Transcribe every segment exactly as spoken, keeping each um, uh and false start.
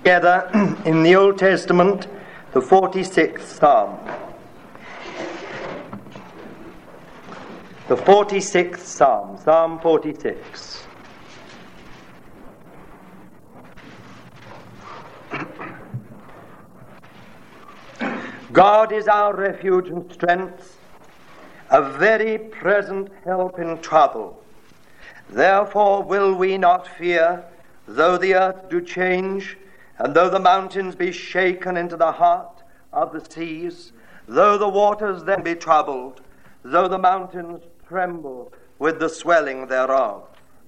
Together in the Old Testament, the forty-sixth Psalm. The forty-sixth Psalm, Psalm forty-six. God is our refuge and strength, a very present help in trouble. Therefore will we not fear, though the earth do change, and though the mountains be shaken into the heart of the seas, though the waters then be troubled, though the mountains tremble with the swelling thereof.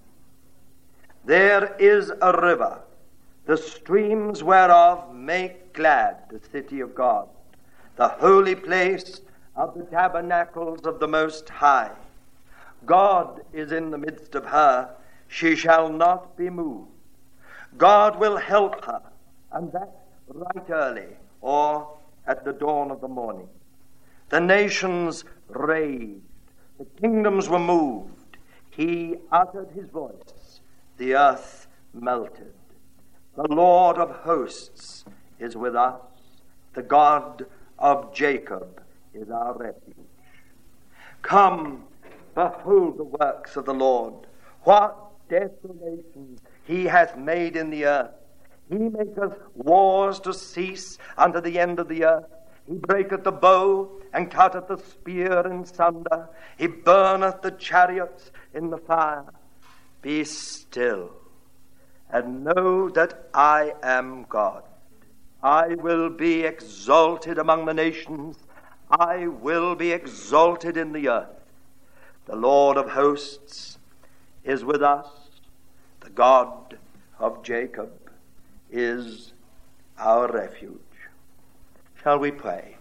There is a river, the streams whereof make glad the city of God, the holy place of the tabernacles of the Most High. God is in the midst of her, she shall not be moved. God will help her, and that right early, or at the dawn of the morning. The nations raged, the kingdoms were moved. He uttered his voice, the earth melted. The Lord of hosts is with us, the God of Jacob is our refuge. Come, behold the works of the Lord, what desolations he hath made in the earth. He maketh wars to cease unto the end of the earth. He breaketh the bow and cutteth the spear in sunder. He burneth the chariots in the fire. Be still, and know that I am God. I will be exalted among the nations. I will be exalted in the earth. The Lord of hosts is with us. The God of Jacob is our refuge. Shall we pray?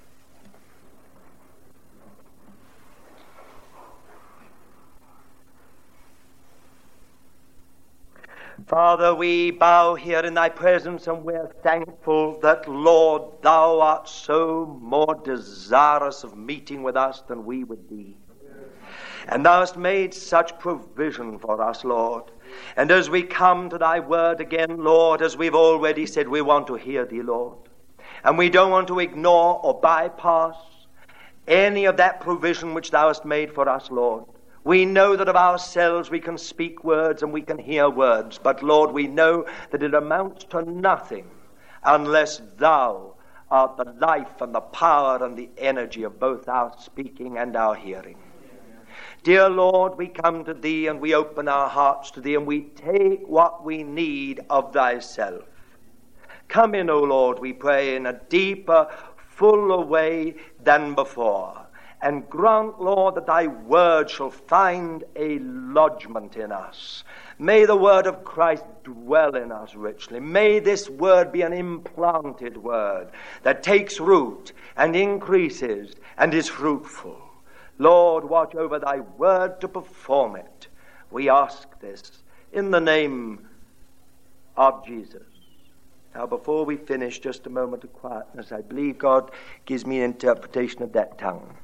Father, we bow here in thy presence, and we're thankful that, Lord, thou art so more desirous of meeting with us than we would be. And thou hast made such provision for us, Lord. And as we come to thy word again, Lord, as we've already said, we want to hear thee, Lord. And we don't want to ignore or bypass any of that provision which thou hast made for us, Lord. We know that of ourselves we can speak words and we can hear words. But, Lord, we know that it amounts to nothing unless thou art the life and the power and the energy of both our speaking and our hearing. Dear Lord, we come to thee and we open our hearts to thee and we take what we need of thyself. Come in, O Lord, we pray, in a deeper, fuller way than before. And grant, Lord, that thy word shall find a lodgment in us. May the word of Christ dwell in us richly. May this word be an implanted word that takes root and increases and is fruitful. Lord, watch over thy word to perform it. We ask this in the name of Jesus. Now, before we finish, just a moment of quietness. I believe God gives me an interpretation of that tongue.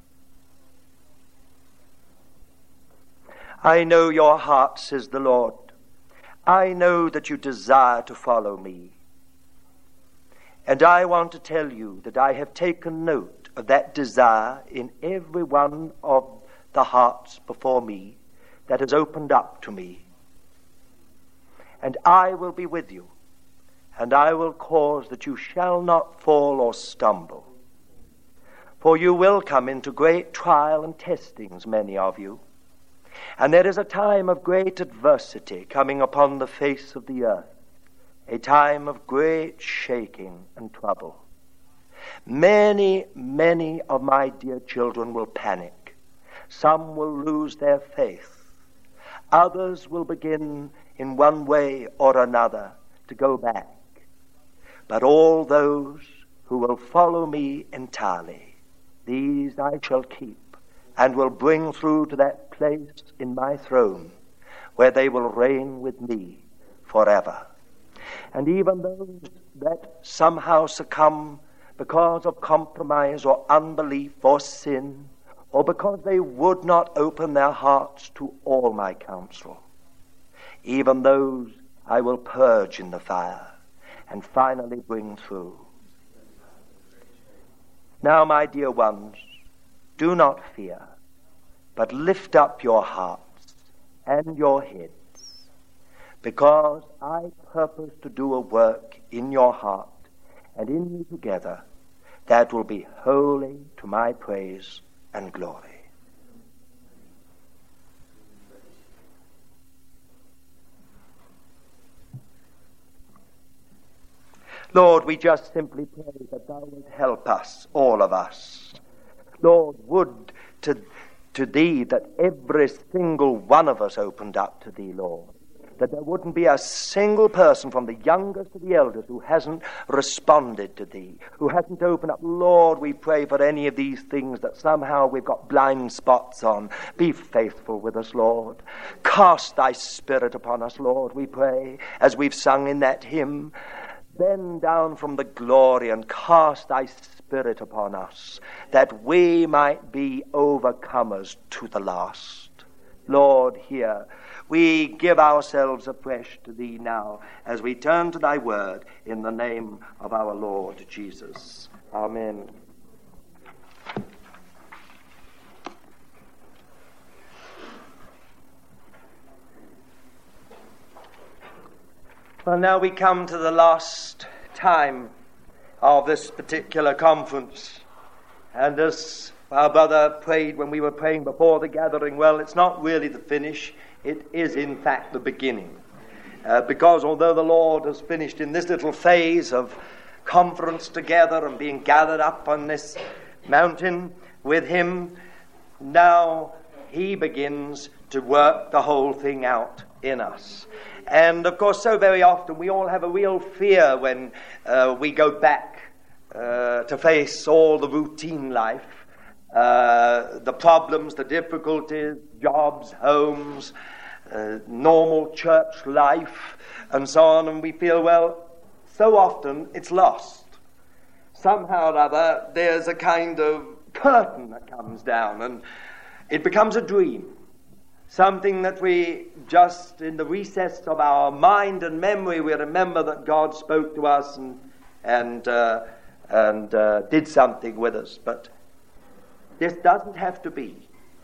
I know your heart, says the Lord. I know that you desire to follow me. And I want to tell you that I have taken note of that desire in every one of the hearts before me that has opened up to me. And I will be with you, and I will cause that you shall not fall or stumble. For you will come into great trial and testings, many of you. And there is a time of great adversity coming upon the face of the earth, a time of great shaking and trouble. Many, many of my dear children will panic. Some will lose their faith. Others will begin in one way or another to go back. But all those who will follow me entirely, these I shall keep and will bring through to that place in my throne where they will reign with me forever. And even those that somehow succumb because of compromise or unbelief or sin, or because they would not open their hearts to all my counsel, even those I will purge in the fire, and finally bring through. Now, my dear ones, do not fear, but lift up your hearts and your heads, because I purpose to do a work in your heart and in you together that will be holy to my praise and glory. Lord, we just simply pray that thou wilt help us, all of us. Lord, would to, to thee that every single one of us opened up to thee, Lord. That there wouldn't be a single person from the youngest to the eldest who hasn't responded to thee, who hasn't opened up. Lord, we pray for any of these things that somehow we've got blind spots on. Be faithful with us, Lord. Cast thy Spirit upon us, Lord, we pray, as we've sung in that hymn. Bend down from the glory and cast thy Spirit upon us, that we might be overcomers to the last. Lord, hear, we give ourselves afresh to thee now as we turn to thy word in the name of our Lord Jesus. Amen. Well, now we come to the last time of this particular conference. And as our brother prayed when we were praying before the gathering, well, it's not really the finish. It is, in fact, the beginning. Uh, because although the Lord has finished in this little phase of conference together and being gathered up on this mountain with him, now he begins to work the whole thing out in us. And, of course, so very often we all have a real fear when uh, we go back uh, to face all the routine life, uh, the problems, the difficulties, jobs, homes, uh, normal church life, and so on. And we feel, well, so often it's lost. Somehow or other, there's a kind of curtain that comes down, and it becomes a dream. Something that we just, in the recess of our mind and memory, we remember that God spoke to us and and uh, and uh, did something with us. But this doesn't have to be.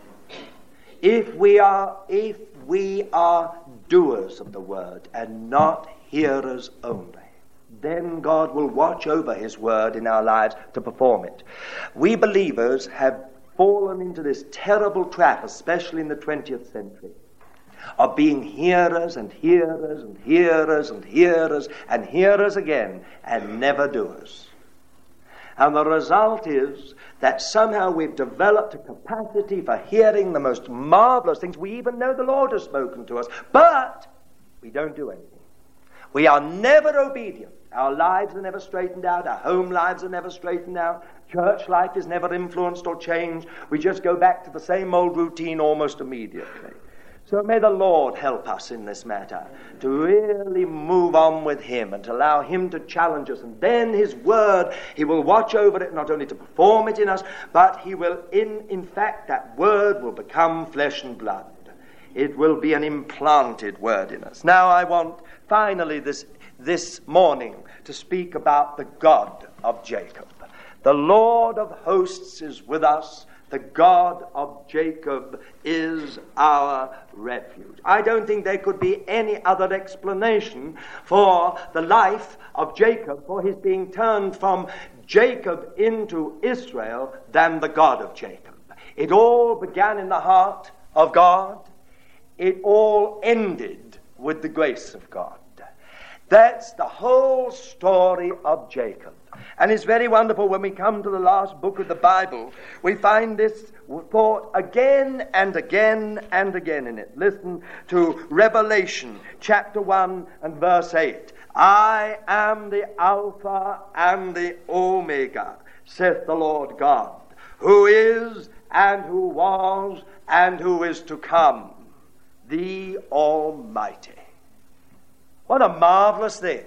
If we are, if we are doers of the word and not hearers only, then God will watch over his word in our lives to perform it. We believers have fallen into this terrible trap, especially in the twentieth century, of being hearers and hearers and hearers and hearers and hearers again and never doers. And the result is that somehow we've developed a capacity for hearing the most marvelous things. We even know the Lord has spoken to us, but we don't do anything. We are never obedient. Our lives are never straightened out. Our home lives are never straightened out. Church life is never influenced or changed. We just go back to the same old routine almost immediately. So may the Lord help us in this matter to really move on with him and to allow him to challenge us. And then his word, he will watch over it, not only to perform it in us, but he will, in, in fact, that word will become flesh and blood. It will be an implanted word in us. Now I want, finally, this, this morning to speak about the God of Jacob. The Lord of hosts is with us. The God of Jacob is our refuge. I don't think there could be any other explanation for the life of Jacob, for his being turned from Jacob into Israel, than the God of Jacob. It all began in the heart of God. It all ended with the grace of God. That's the whole story of Jacob. And it's very wonderful when we come to the last book of the Bible, we find this thought again and again and again in it. Listen to Revelation chapter one and verse eight. I am the Alpha and the Omega, saith the Lord God, who is and who was and who is to come, the Almighty. What a marvelous thing.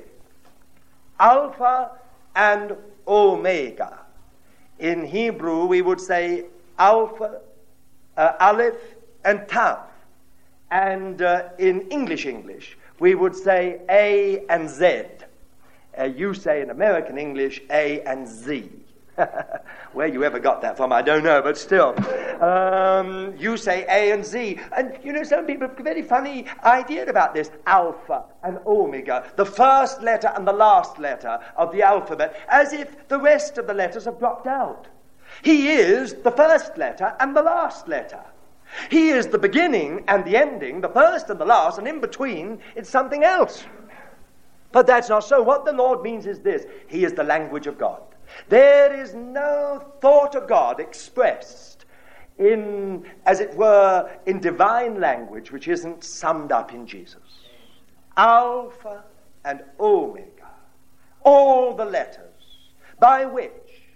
Alpha and Omega. In Hebrew, we would say Alpha, uh, Aleph, and Tav. And uh, in English English, we would say A and Z. Uh, you say in American English A and Z. Where you ever got that from, I don't know, but still. Um, you say A and Z. And, you know, some people have a very funny idea about this. Alpha and Omega. The first letter and the last letter of the alphabet. As if the rest of the letters have dropped out. He is the first letter and the last letter. He is the beginning and the ending, the first and the last, and in between, it's something else. But that's not so. What the Lord means is this. He is the language of God. There is no thought of God expressed in, as it were, in divine language which isn't summed up in Jesus. Alpha and Omega, all the letters by which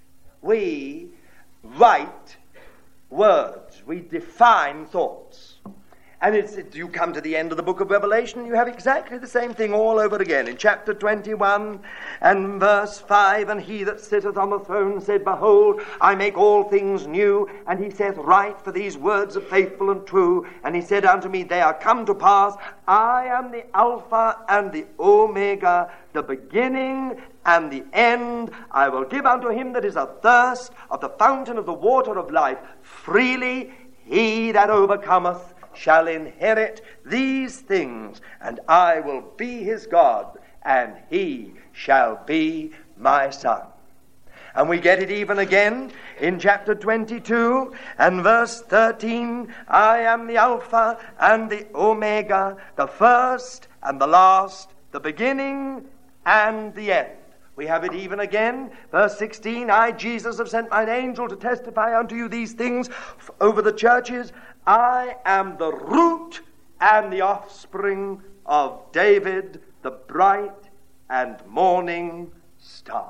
we write words, we define thoughts. And it's, it, you come to the end of the book of Revelation, you have exactly the same thing all over again. In chapter twenty-one and verse five, and he that sitteth on the throne said, Behold, I make all things new. And he saith, Write, for these words are faithful and true. And he said unto me, They are come to pass. I am the Alpha and the Omega, the beginning and the end. I will give unto him that is athirst of the fountain of the water of life freely. He that overcometh shall inherit these things, and I will be his God, and he shall be my son. And we get it even again in chapter twenty-two and verse thirteen. I am the Alpha and the Omega, the first and the last, the beginning and the end. We have it even again, verse sixteen, I, Jesus, have sent mine angel to testify unto you these things over the churches. I am the root and the offspring of David, the bright and morning star.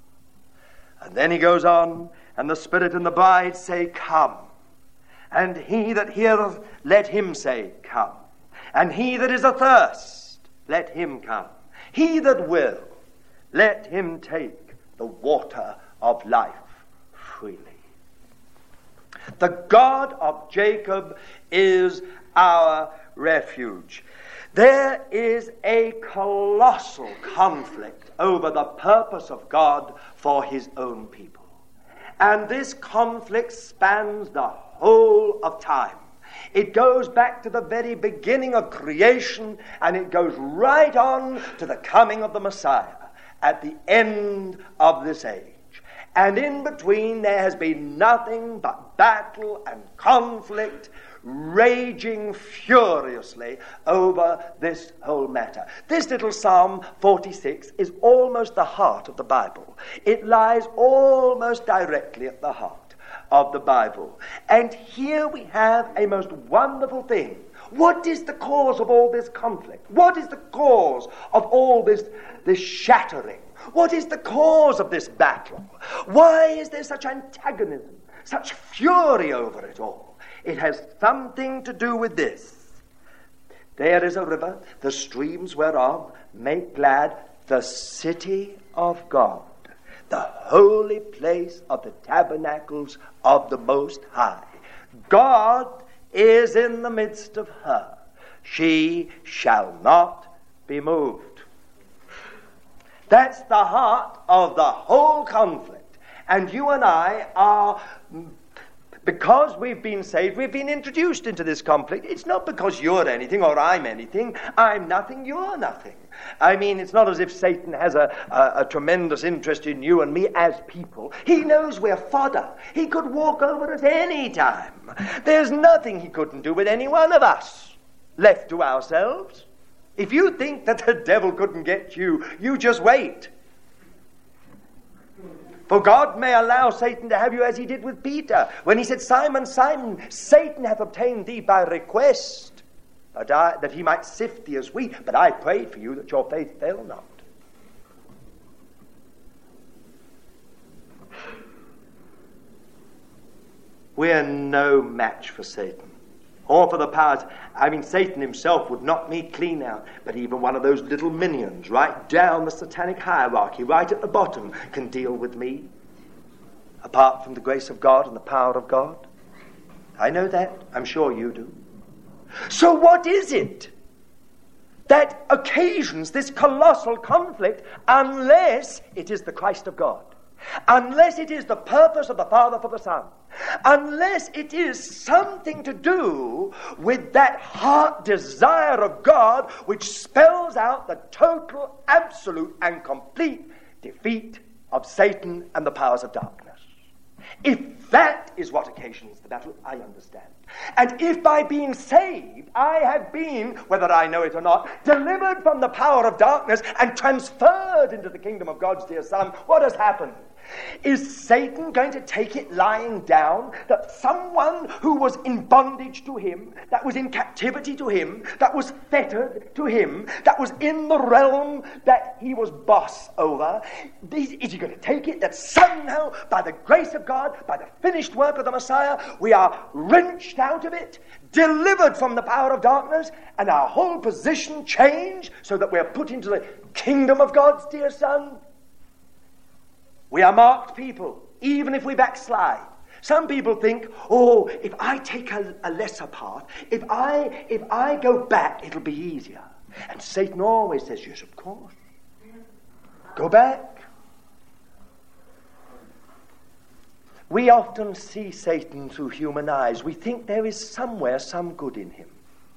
And then he goes on, and the Spirit and the bride say, Come. And he that heareth, let him say, Come. And he that is athirst, let him come. He that will, let him take the water of life freely. The God of Jacob is our refuge. There is a colossal conflict over the purpose of God for his own people. And this conflict spans the whole of time. It goes back to the very beginning of creation, and it goes right on to the coming of the Messiah at the end of this age. And in between there has been nothing but battle and conflict raging furiously over this whole matter. This little Psalm forty-six is almost the heart of the Bible. It lies almost directly at the heart of the Bible. And here we have a most wonderful thing. What is the cause of all this conflict? What is the cause of all this, this shattering? What is the cause of this battle? Why is there such antagonism, such fury over it all? It has something to do with this. There is a river, the streams whereof make glad the city of God, the holy place of the tabernacles of the Most High. God is in the midst of her. She shall not be moved. That's the heart of the whole conflict. And you and I are, because we've been saved, we've been introduced into this conflict. It's not because you're anything or I'm anything. I'm nothing, you're nothing. I mean, it's not as if Satan has a, a, a tremendous interest in you and me as people. He knows we're fodder. He could walk over at any time. There's nothing he couldn't do with any one of us, left to ourselves. If you think that the devil couldn't get you, you just wait. For God may allow Satan to have you as he did with Peter, when he said, Simon, Simon, Satan hath obtained thee by request, that, I, that he might sift thee as wheat, but I prayed for you that your faith fail not. We're no match for Satan. Or for the powers. I mean, Satan himself would knock me clean out. But even one of those little minions right down the satanic hierarchy, right at the bottom, can deal with me. Apart from the grace of God and the power of God. I know that. I'm sure you do. So what is it that occasions this colossal conflict unless it is the Christ of God, unless it is the purpose of the Father for the Son, unless it is something to do with that heart desire of God which spells out the total, absolute, and complete defeat of Satan and the powers of darkness. If that is what occasions the battle, I understand. And if by being saved I have been, whether I know it or not, delivered from the power of darkness and transferred into the kingdom of God's dear Son, what has happened? Is Satan going to take it lying down that someone who was in bondage to him, that was in captivity to him, that was fettered to him, that was in the realm that he was boss over, is, is he going to take it that somehow, by the grace of God, by the finished work of the Messiah, we are wrenched out of it, delivered from the power of darkness, and our whole position changed so that we're put into the kingdom of God's dear Son? We are marked people, even if we backslide. Some people think, oh, if I take a, a lesser path, if I if I go back, it'll be easier. And Satan always says, yes, of course. Go back. We often see Satan through human eyes. We think there is somewhere some good in him.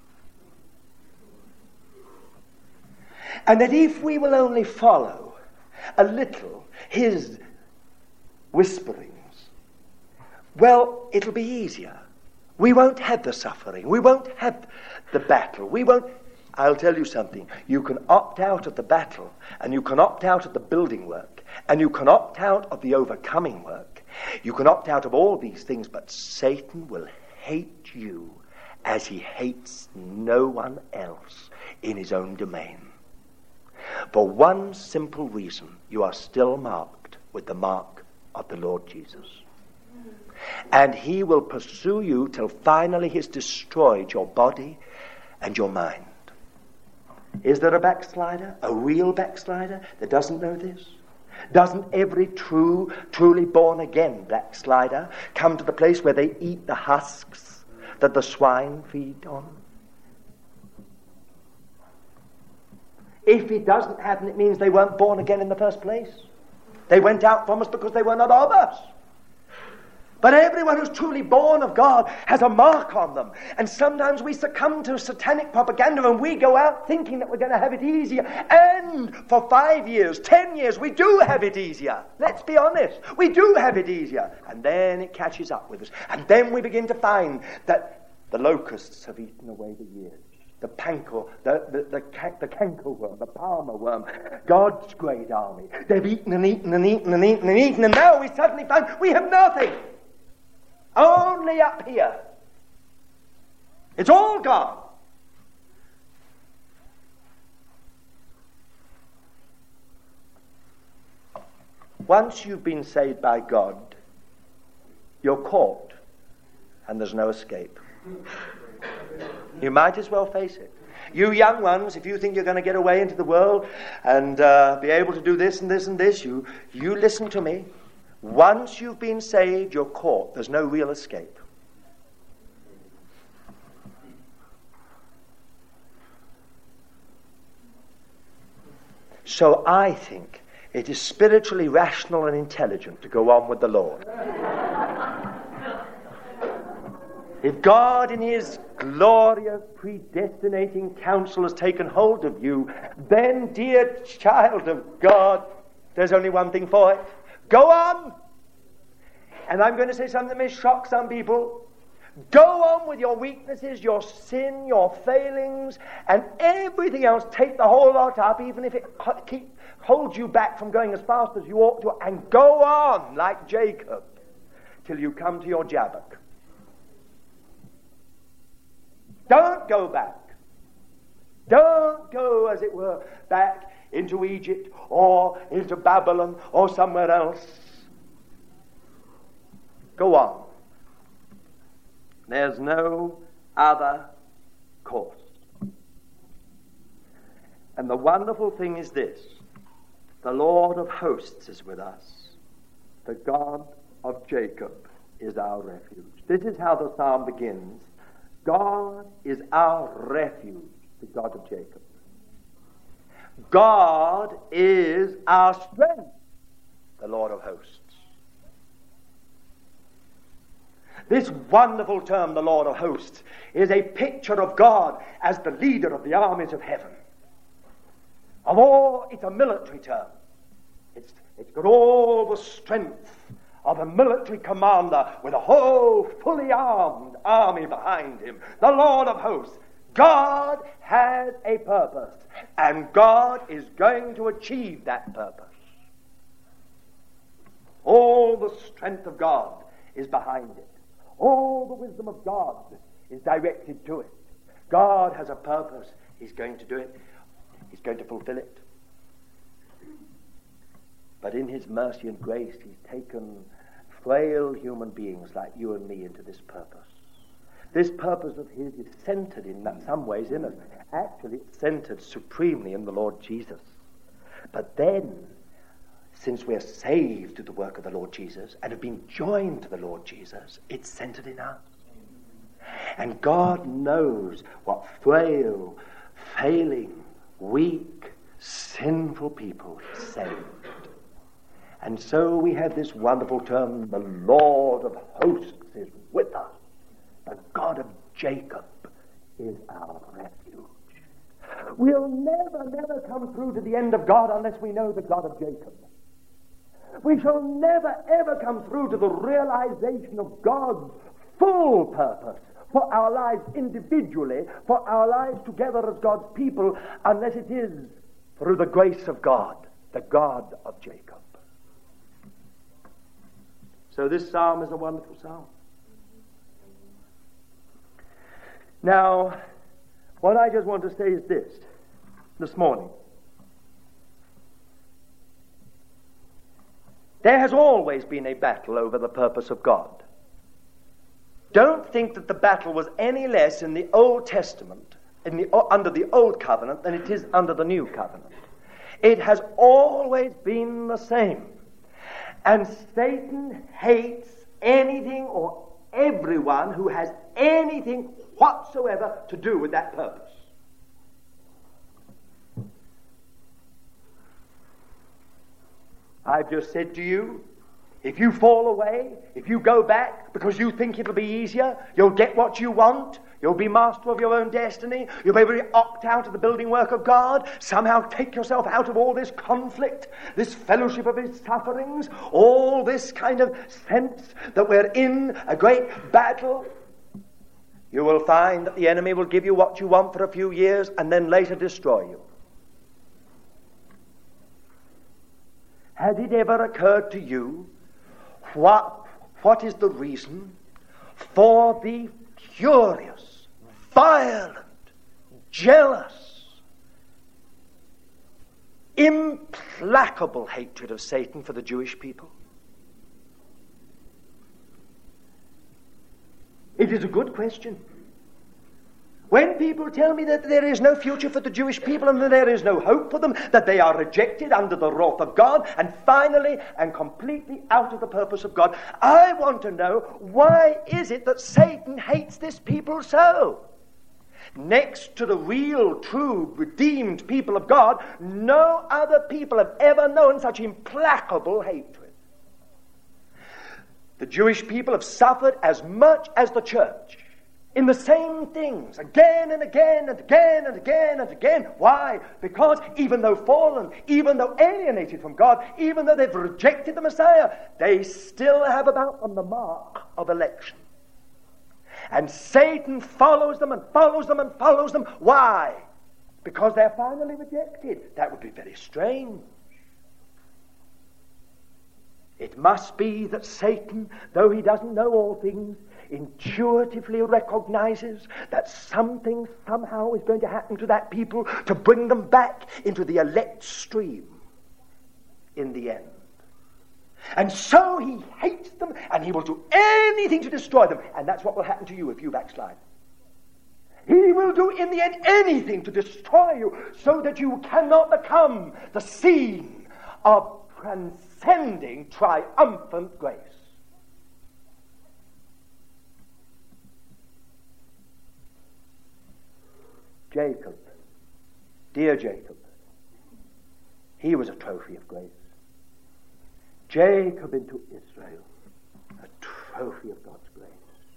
And that if we will only follow a little his whisperings, well, it'll be easier. We won't have the suffering. We won't have the battle. We won't. I'll tell you something. You can opt out of the battle, and you can opt out of the building work, and you can opt out of the overcoming work. You can opt out of all these things, but Satan will hate you as he hates no one else in his own domain. For one simple reason, you are still marked with the mark of the Lord Jesus. And he will pursue you till finally he's destroyed your body and your mind. Is there a backslider, a real backslider that doesn't know this? Doesn't every true, truly born again backslider come to the place where they eat the husks that the swine feed on? If it doesn't happen, it means they weren't born again in the first place. They went out from us because they were not of us. But everyone who's truly born of God has a mark on them. And sometimes we succumb to satanic propaganda and we go out thinking that we're going to have it easier. And for five years, ten years, we do have it easier. Let's be honest. We do have it easier. And then it catches up with us. And then we begin to find that the locusts have eaten away the years. The panker, the, the, the, the canker worm, the palmer worm, God's great army. They've eaten and eaten and eaten and eaten and eaten, and now we suddenly find we have nothing. Only up here. It's all gone. Once you've been saved by God, you're caught, and there's no escape. You might as well face it. You young ones, if you think you're going to get away into the world and uh, be able to do this and this and this, you, you listen to me. Once you've been saved, you're caught. There's no real escape. So I think it is spiritually rational and intelligent to go on with the Lord. If God in his glorious predestinating counsel has taken hold of you, then, dear child of God, there's only one thing for it. Go on. And I'm going to say something that may shock some people. Go on with your weaknesses, your sin, your failings, and everything else. Take the whole lot up, even if it keep, holds you back from going as fast as you ought to, and go on like Jacob till you come to your Jabbok. Don't go back. Don't go, as it were, back into Egypt or into Babylon or somewhere else. Go on. There's no other course. And the wonderful thing is this: the Lord of hosts is with us. The God of Jacob is our refuge. This is how the psalm begins. God is our refuge, the God of Jacob. God is our strength, the Lord of hosts. This wonderful term, the Lord of hosts, is a picture of God as the leader of the armies of heaven. Of all, it's a military term. It's, it's got all the strength of a military commander with a whole fully armed army behind him. The Lord of hosts. God has a purpose, and God is going to achieve that purpose. All the strength of God is behind it. All the wisdom of God is directed to it. God has a purpose. He's going to do it. He's going to fulfill it. But in his mercy and grace, he's taken frail human beings like you and me into this purpose. This purpose of his is centered in some ways in us. Actually, it's centered supremely in the Lord Jesus. But then, since we're saved to the work of the Lord Jesus and have been joined to the Lord Jesus, it's centered in us. And God knows what frail, failing, weak, sinful people he saved. And so we have this wonderful term, the Lord of hosts is with us. The God of Jacob is our refuge. We'll never, never come through to the end of God unless we know the God of Jacob. We shall never, ever come through to the realization of God's full purpose for our lives individually, for our lives together as God's people, unless it is through the grace of God, the God of Jacob. So this psalm is a wonderful psalm. Now, what I just want to say is this, this morning. There has always been a battle over the purpose of God. Don't think that the battle was any less in the Old Testament, in the, under the Old Covenant, than it is under the New Covenant. It has always been the same. And Satan hates anything or everyone who has anything whatsoever to do with that purpose. I've just said to you, if you fall away, if you go back because you think it'll be easier, you'll get what you want, you'll be master of your own destiny, you'll be able to opt out of the building work of God, somehow take yourself out of all this conflict, this fellowship of his sufferings, all this kind of sense that we're in a great battle. You will find that the enemy will give you what you want for a few years and then later destroy you. Has it ever occurred to you what, what is the reason for the furious, violent, jealous, implacable hatred of Satan for the Jewish people? It is a good question. When people tell me that there is no future for the Jewish people and that there is no hope for them, that they are rejected under the wrath of God and finally and completely out of the purpose of God, I want to know, why is it that Satan hates this people so? Next to the real, true, redeemed people of God, no other people have ever known such implacable hatred. The Jewish people have suffered as much as the church in the same things, again and again and again and again and again. Why? Because even though fallen, even though alienated from God, even though they've rejected the Messiah, they still have about them the mark of election. And Satan follows them and follows them and follows them. Why? Because they're finally rejected. That would be very strange. It must be that Satan, though he doesn't know all things, intuitively recognizes that something somehow is going to happen to that people to bring them back into the elect stream in the end. And so he hates them and he will do anything to destroy them. And that's what will happen to you if you backslide. He will do in the end anything to destroy you so that you cannot become the scene of transcending triumphant grace. Jacob, dear Jacob, He was a trophy of grace. Jacob into Israel, a trophy of God's grace.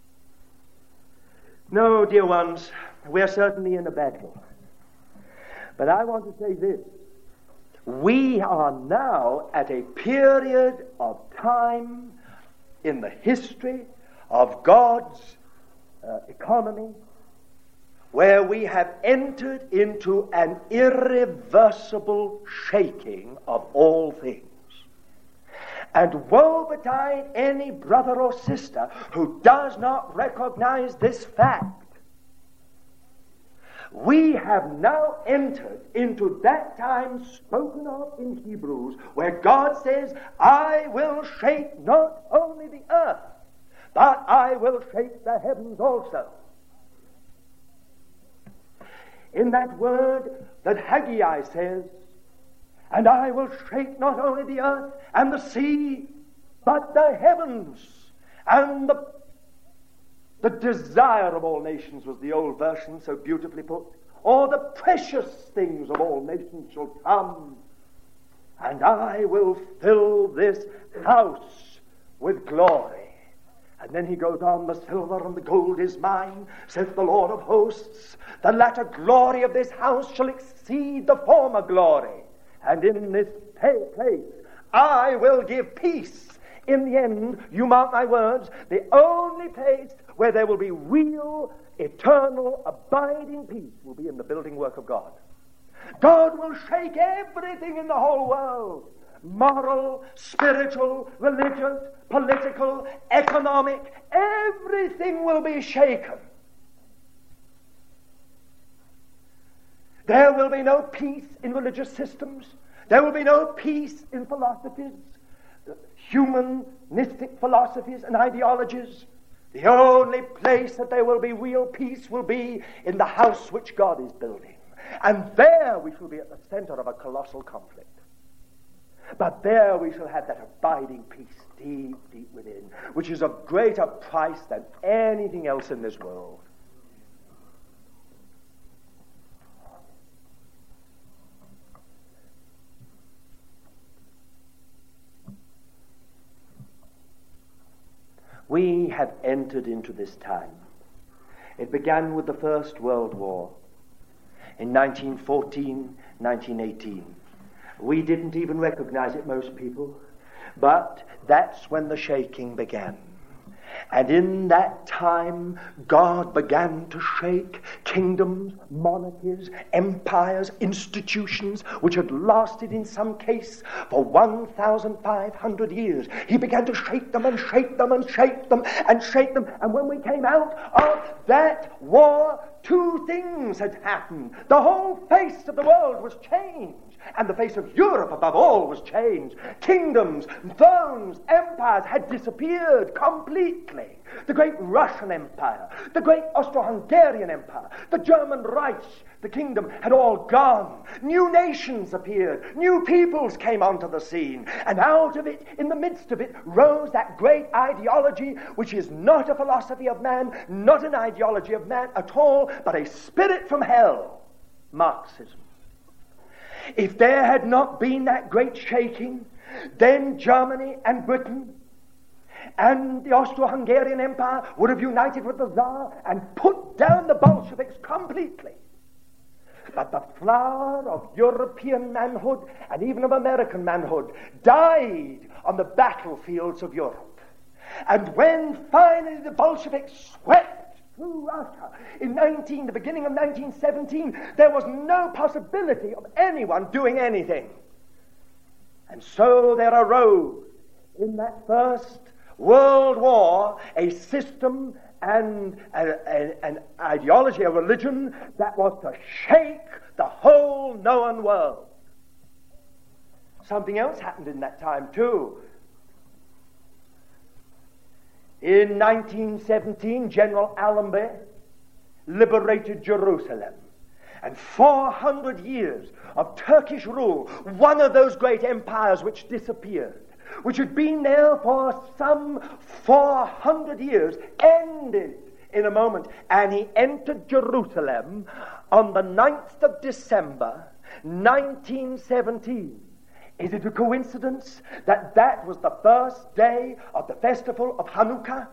No, dear ones, we're certainly in a battle. But I want to say this. We are now at a period of time in the history of God's uh, economy where we have entered into an irreversible shaking of all things. And woe betide any brother or sister who does not recognize this fact. We have now entered into that time spoken of in Hebrews, where God says, I will shake not only the earth, but I will shake the heavens also. In that word that Haggai says, and I will shake not only the earth and the sea, but the heavens. And the, the desire of all nations was the old version so beautifully put. All the precious things of all nations shall come, and I will fill this house with glory. And then he goes on, the silver and the gold is mine, saith the Lord of hosts. The latter glory of this house shall exceed the former glory. And in this place I will give peace. In the end, you mark my words, the only place where there will be real, eternal, abiding peace will be in the building work of God. God will shake everything in the whole world. Moral, spiritual, religious, political, economic, everything will be shaken. There will be no peace in religious systems. There will be no peace in philosophies, humanistic philosophies and ideologies. The only place that there will be real peace will be in the house which God is building. And there we shall be at the center of a colossal conflict. But there we shall have that abiding peace deep, deep within, which is of greater price than anything else in this world. We have entered into this time. It began with the First World War in nineteen fourteen, nineteen eighteen. We didn't even recognize it, most people, but that's when the shaking began. And in that time, God began to shake kingdoms, monarchies, empires, institutions, which had lasted in some case for one thousand five hundred years. He began to shake them and shake them and shake them and shake them. And when we came out of that war, two things had happened. The whole face of the world was changed. And the face of Europe, above all, was changed. Kingdoms, thrones, empires had disappeared completely. The great Russian Empire, the great Austro-Hungarian Empire, the German Reich, the kingdom had all gone. New nations appeared. New peoples came onto the scene. And out of it, in the midst of it, rose that great ideology, which is not a philosophy of man, not an ideology of man at all, but a spirit from hell, Marxism. If there had not been that great shaking, then Germany and Britain and the Austro-Hungarian Empire would have united with the Tsar and put down the Bolsheviks completely. But the flower of European manhood and even of American manhood died on the battlefields of Europe. And when finally the Bolsheviks swept through Russia in nineteen, the beginning of nineteen seventeen, there was no possibility of anyone doing anything. And so there arose in that First World War a system and a, a, an ideology, a religion that was to shake the whole known world. Something else happened in that time too. In nineteen seventeen, General Allenby liberated Jerusalem. And four hundred years of Turkish rule, one of those great empires which disappeared, which had been there for some four hundred years, ended in a moment. And he entered Jerusalem on the ninth of December, nineteen seventeen. Is it a coincidence that that was the first day of the festival of Hanukkah?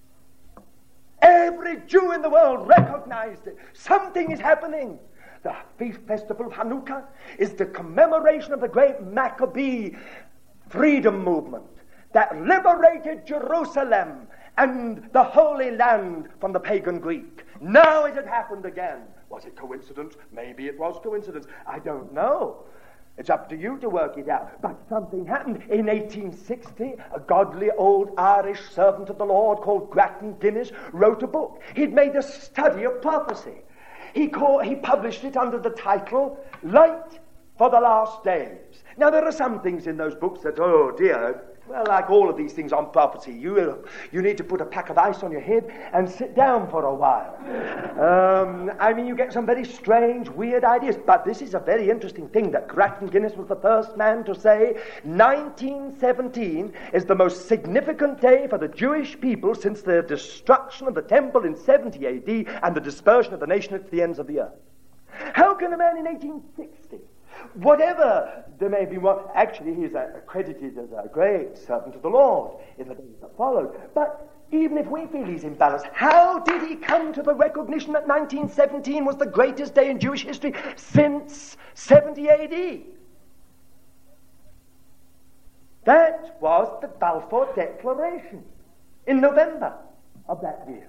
Every Jew in the world recognized it. Something is happening. The feast festival of Hanukkah is the commemoration of the great Maccabee freedom movement that liberated Jerusalem and the Holy Land from the pagan Greek. Now it had happened again. Was it coincidence? Maybe it was coincidence. I don't know. It's up to you to work it out. But something happened. In eighteen sixty, a godly old Irish servant of the Lord called Grattan Guinness wrote a book. He'd made a study of prophecy. He, called, he published it under the title, Light for the Last Days. Now, there are some things in those books that, oh dear, well, like all of these things on prophecy, you, you need to put a pack of ice on your head and sit down for a while. Um, I mean, you get some very strange, weird ideas. But this is a very interesting thing that Grattan Guinness was the first man to say nineteen seventeen is the most significant day for the Jewish people since the destruction of the temple in seventy A D and the dispersion of the nation at the ends of the earth. How can a man in eighteen sixty... Whatever there may be, well, actually he is accredited as a great servant of the Lord in the days that followed. But even if we feel he's imbalanced, how did he come to the recognition that nineteen seventeen was the greatest day in Jewish history since seventy A D? That was the Balfour Declaration in November of that year.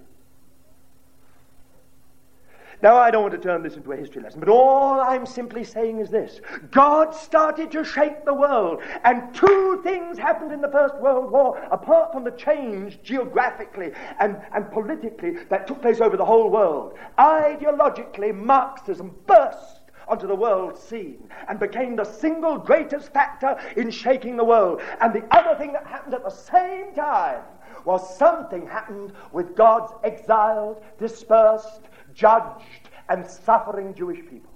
Now, I don't want to turn this into a history lesson, but all I'm simply saying is this. God started to shake the world, and two things happened in the First World War, apart from the change geographically and, and politically that took place over the whole world. Ideologically, Marxism burst onto the world scene and became the single greatest factor in shaking the world. And the other thing that happened at the same time was something happened with God's exiled, dispersed, judged and suffering Jewish people.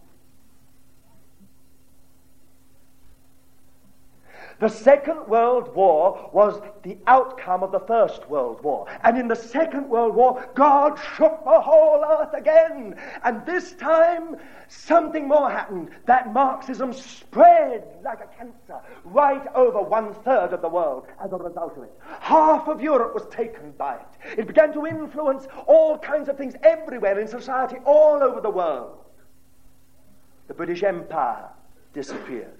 The Second World War was the outcome of the First World War. And in the Second World War, God shook the whole earth again. And this time, something more happened. That Marxism spread like a cancer right over one-third of the world as a result of it. Half of Europe was taken by it. It began to influence all kinds of things everywhere in society all over the world. The British Empire disappeared.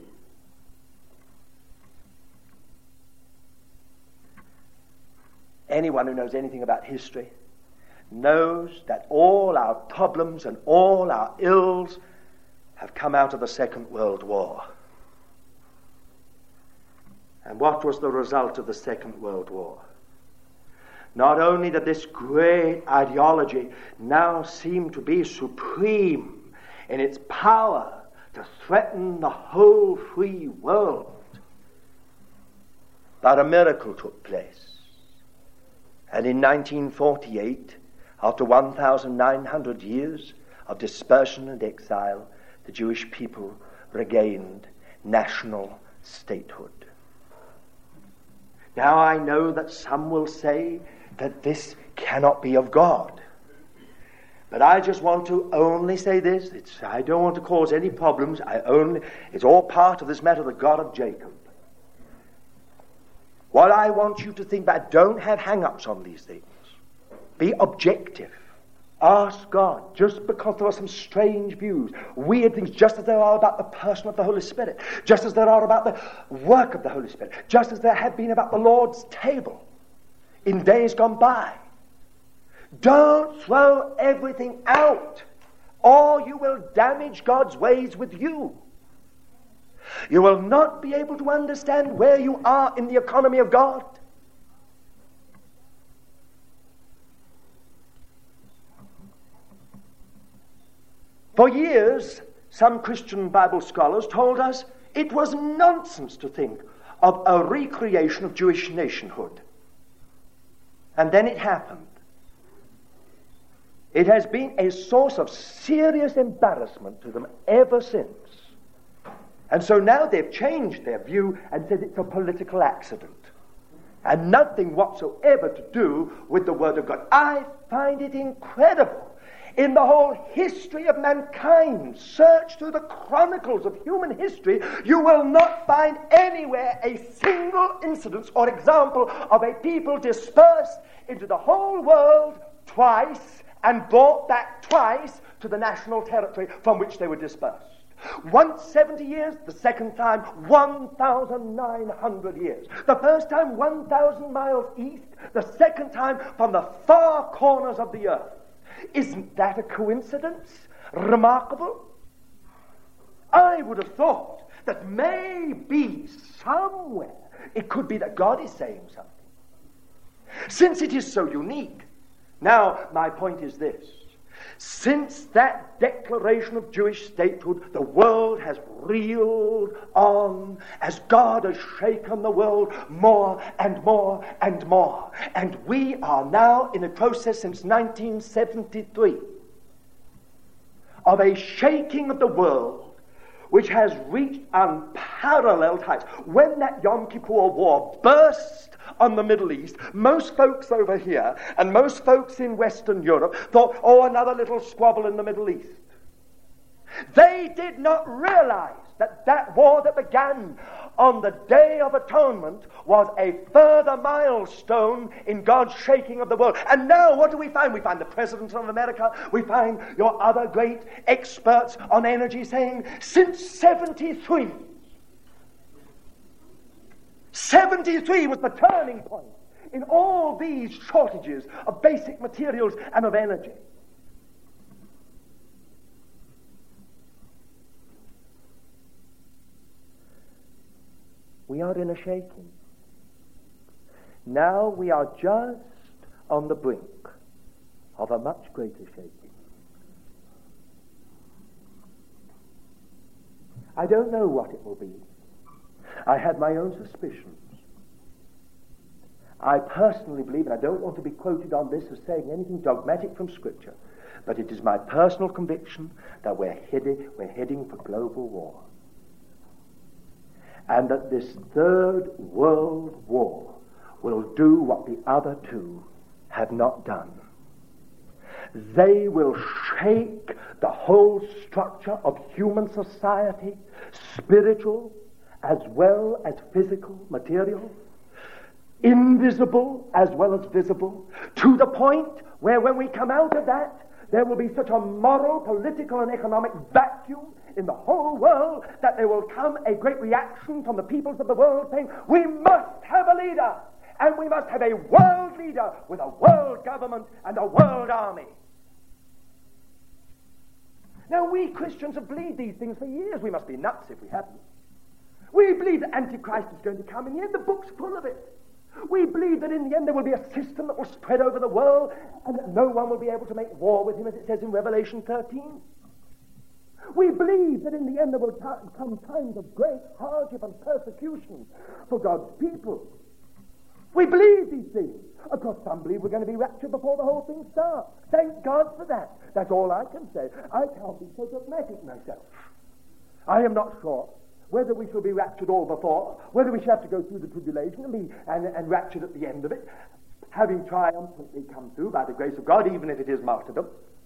Anyone who knows anything about history knows that all our problems and all our ills have come out of the Second World War. And what was the result of the Second World War? Not only did this great ideology now seem to be supreme in its power to threaten the whole free world, but a miracle took place. And in nineteen forty-eight, after one thousand nine hundred years of dispersion and exile, the Jewish people regained national statehood. Now I know that some will say that this cannot be of God. But I just want to only say this. It's, I don't want to cause any problems. I only, it's all part of this matter, the God of Jacob. What I want you to think about, don't have hang-ups on these things. Be objective. Ask God, just because there are some strange views, weird things, just as there are about the person of the Holy Spirit, just as there are about the work of the Holy Spirit, just as there have been about the Lord's table in days gone by. Don't throw everything out, or you will damage God's ways with you. You will not be able to understand where you are in the economy of God. For years, some Christian Bible scholars told us it was nonsense to think of a recreation of Jewish nationhood. And then it happened. It has been a source of serious embarrassment to them ever since. And so now they've changed their view and said it's a political accident and nothing whatsoever to do with the Word of God. I find it incredible. In the whole history of mankind, search through the chronicles of human history, you will not find anywhere a single incident or example of a people dispersed into the whole world twice and brought back twice to the national territory from which they were dispersed. Once seventy years, the second time one thousand nine hundred years. The first time one thousand miles east, the second time from the far corners of the earth. Isn't that a coincidence? Remarkable? I would have thought that maybe somewhere it could be that God is saying something, since it is so unique. Now, my point is this. Since that declaration of Jewish statehood, the world has reeled on as God has shaken the world more and more and more. And we are now in a process since nineteen seventy-three of a shaking of the world which has reached unparalleled heights. When that Yom Kippur War burst on the Middle East, most folks over here and most folks in Western Europe thought, oh, another little squabble in the Middle East. They did not realize that that war that began on the Day of Atonement was a further milestone in God's shaking of the world. And now what do we find? We find the President of America, we find your other great experts on energy saying, since seventy-three, seventy-three was the turning point in all these shortages of basic materials and of energy. We are in a shaking. Now we are just on the brink of a much greater shaking. I don't know what it will be. I had my own suspicions. I personally believe, and I don't want to be quoted on this as saying anything dogmatic from Scripture, but it is my personal conviction that we're heading, we're heading for global war. And that this third world war will do what the other two have not done. They will shake the whole structure of human society, spiritual as well as physical, material, invisible as well as visible, to the point where when we come out of that, there will be such a moral, political, and economic vacuum in the whole world that there will come a great reaction from the peoples of the world saying, we must have a leader, and we must have a world leader with a world government and a world army. Now, we Christians have believed these things for years. We must be nuts if we haven't. We believe that Antichrist is going to come in the end. The book's full of it. We believe that in the end there will be a system that will spread over the world and that no one will be able to make war with him, as it says in Revelation thirteen. We believe that in the end there will t- come times of great hardship and persecution for God's people. We believe these things. Of course, some believe we're going to be raptured before the whole thing starts. Thank God for that. That's all I can say. I can't be so dogmatic myself. I am not sure whether we shall be raptured all before, whether we shall have to go through the tribulation and be and, and raptured at the end of it, having triumphantly come through by the grace of God, even if it is martyrdom.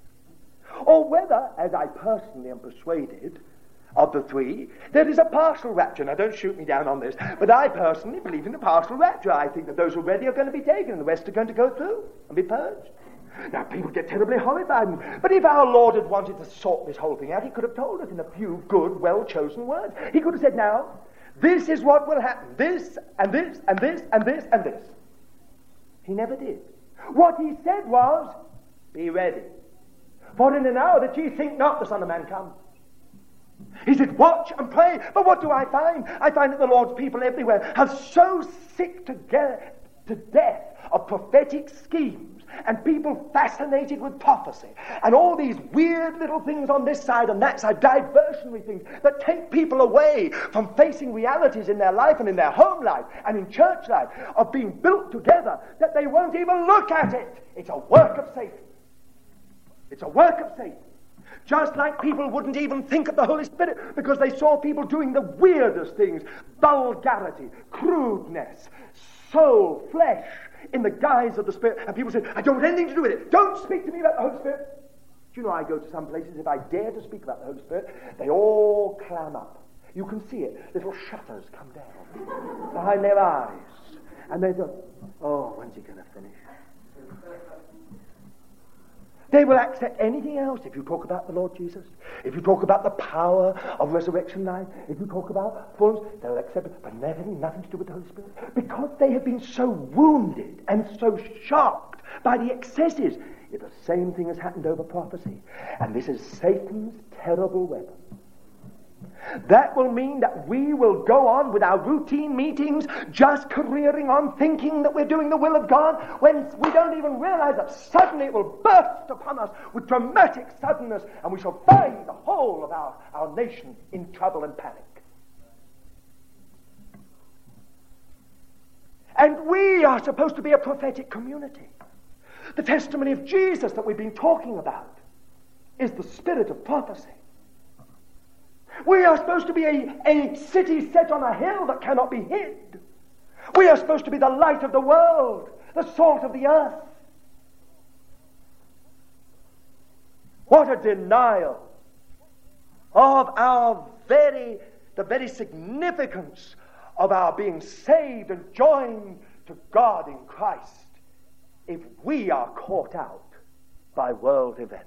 Or whether, as I personally am persuaded of the three, there is a partial rapture. Now, don't shoot me down on this, but I personally believe in the partial rapture. I think that those who are ready are going to be taken, and the rest are going to go through and be purged. Now, people get terribly horrified, but if our Lord had wanted to sort this whole thing out, he could have told us in a few good, well-chosen words. He could have said, now, this is what will happen, this, and this, and this, and this, and this. He never did. What he said was, be ready. For in an hour that ye think not, the Son of Man comes. He said, watch and pray. But what do I find? I find that the Lord's people everywhere are so sick to, get, to death of prophetic schemes and people fascinated with prophecy and all these weird little things on this side and that side, diversionary things that take people away from facing realities in their life and in their home life and in church life of being built together, that they won't even look at it. It's a work of Satan. It's a work of Satan. Just like people wouldn't even think of the Holy Spirit because they saw people doing the weirdest things, vulgarity, crudeness, soul, flesh, in the guise of the Spirit. And people said, I don't want anything to do with it. Don't speak to me about the Holy Spirit. Do you know, I go to some places, if I dare to speak about the Holy Spirit, they all clam up. You can see it. Little shutters come down behind their eyes. And they go, oh, when's he going to finish? They will accept anything else if you talk about the Lord Jesus. If you talk about the power of resurrection life, if you talk about fullness, they'll accept it, but nothing, nothing to do with the Holy Spirit. Because they have been so wounded and so shocked by the excesses. It's the same thing has happened over prophecy. And this is Satan's terrible weapon. That will mean that we will go on with our routine meetings, just careering on, thinking that we're doing the will of God, when we don't even realize that suddenly it will burst upon us with dramatic suddenness, and we shall find the whole of our, our nation in trouble and panic. And we are supposed to be a prophetic community. The testimony of Jesus that we've been talking about is the spirit of prophecy. We are supposed to be a, a city set on a hill that cannot be hid. We are supposed to be the light of the world, the salt of the earth. What a denial of our very, the very significance of our being saved and joined to God in Christ if we are caught out by world events.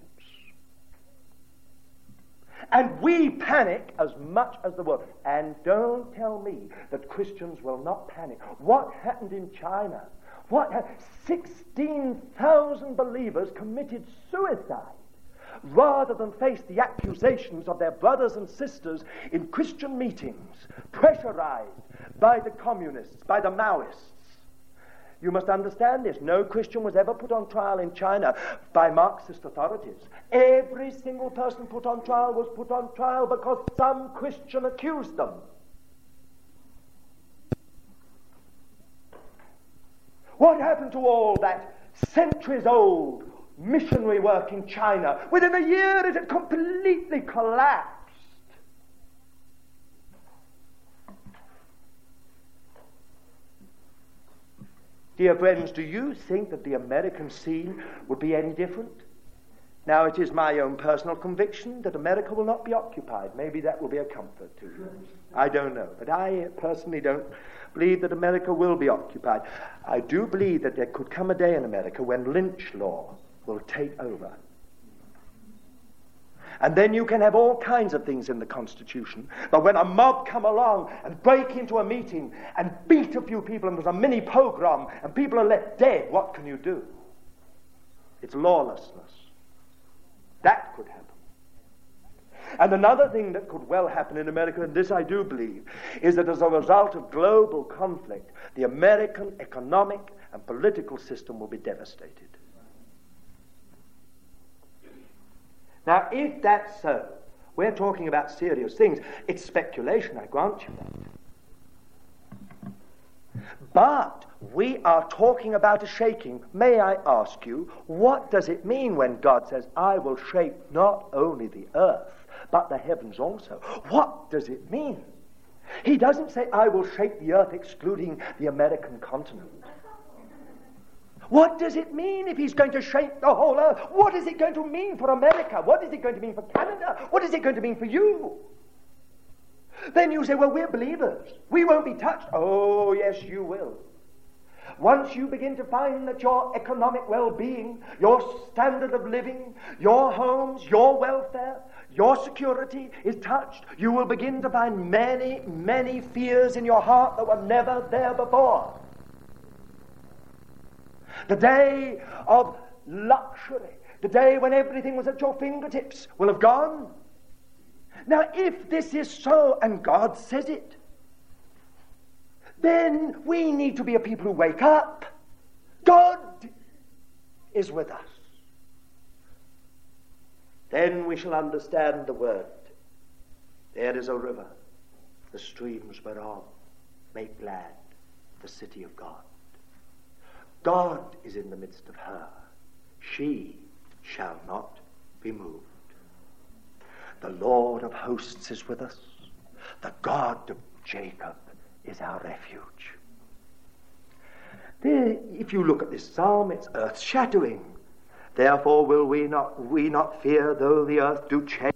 And we panic as much as the world. And don't tell me that Christians will not panic. What happened in China? What ha- sixteen thousand believers committed suicide rather than face the accusations of their brothers and sisters in Christian meetings, pressurized by the communists, by the Maoists. You must understand this. No Christian was ever put on trial in China by Marxist authorities. Every single person put on trial was put on trial because some Christian accused them. What happened to all that centuries-old missionary work in China? Within a year it had completely collapsed. Dear friends, do you think that the American scene would be any different? Now, it is my own personal conviction that America will not be occupied. Maybe that will be a comfort to you. I don't know. But I personally don't believe that America will be occupied. I do believe that there could come a day in America when lynch law will take over. And then you can have all kinds of things in the Constitution. But when a mob come along and break into a meeting and beat a few people and there's a mini pogrom and people are left dead, what can you do? It's lawlessness. That could happen. And another thing that could well happen in America, and this I do believe, is that as a result of global conflict, the American economic and political system will be devastated. Now, if that's so, we're talking about serious things. It's speculation, I grant you that. But we are talking about a shaking. May I ask you, what does it mean when God says, I will shake not only the earth, but the heavens also? What does it mean? He doesn't say, I will shake the earth excluding the American continent. What does it mean if he's going to shake the whole earth? What is it going to mean for America? What is it going to mean for Canada? What is it going to mean for you? Then you say, well, we're believers. We won't be touched. Oh, yes, you will. Once you begin to find that your economic well-being, your standard of living, your homes, your welfare, your security is touched, you will begin to find many, many fears in your heart that were never there before. The day of luxury, the day when everything was at your fingertips, will have gone. Now, if this is so, and God says it, then we need to be a people who wake up. God is with us. Then we shall understand the word. There is a river, the streams whereof make glad the city of God. God is in the midst of her. She shall not be moved. The Lord of hosts is with us. The God of Jacob is our refuge. There, if you look at this psalm, it's earth-shattering. Therefore will we not we not fear, though the earth do change.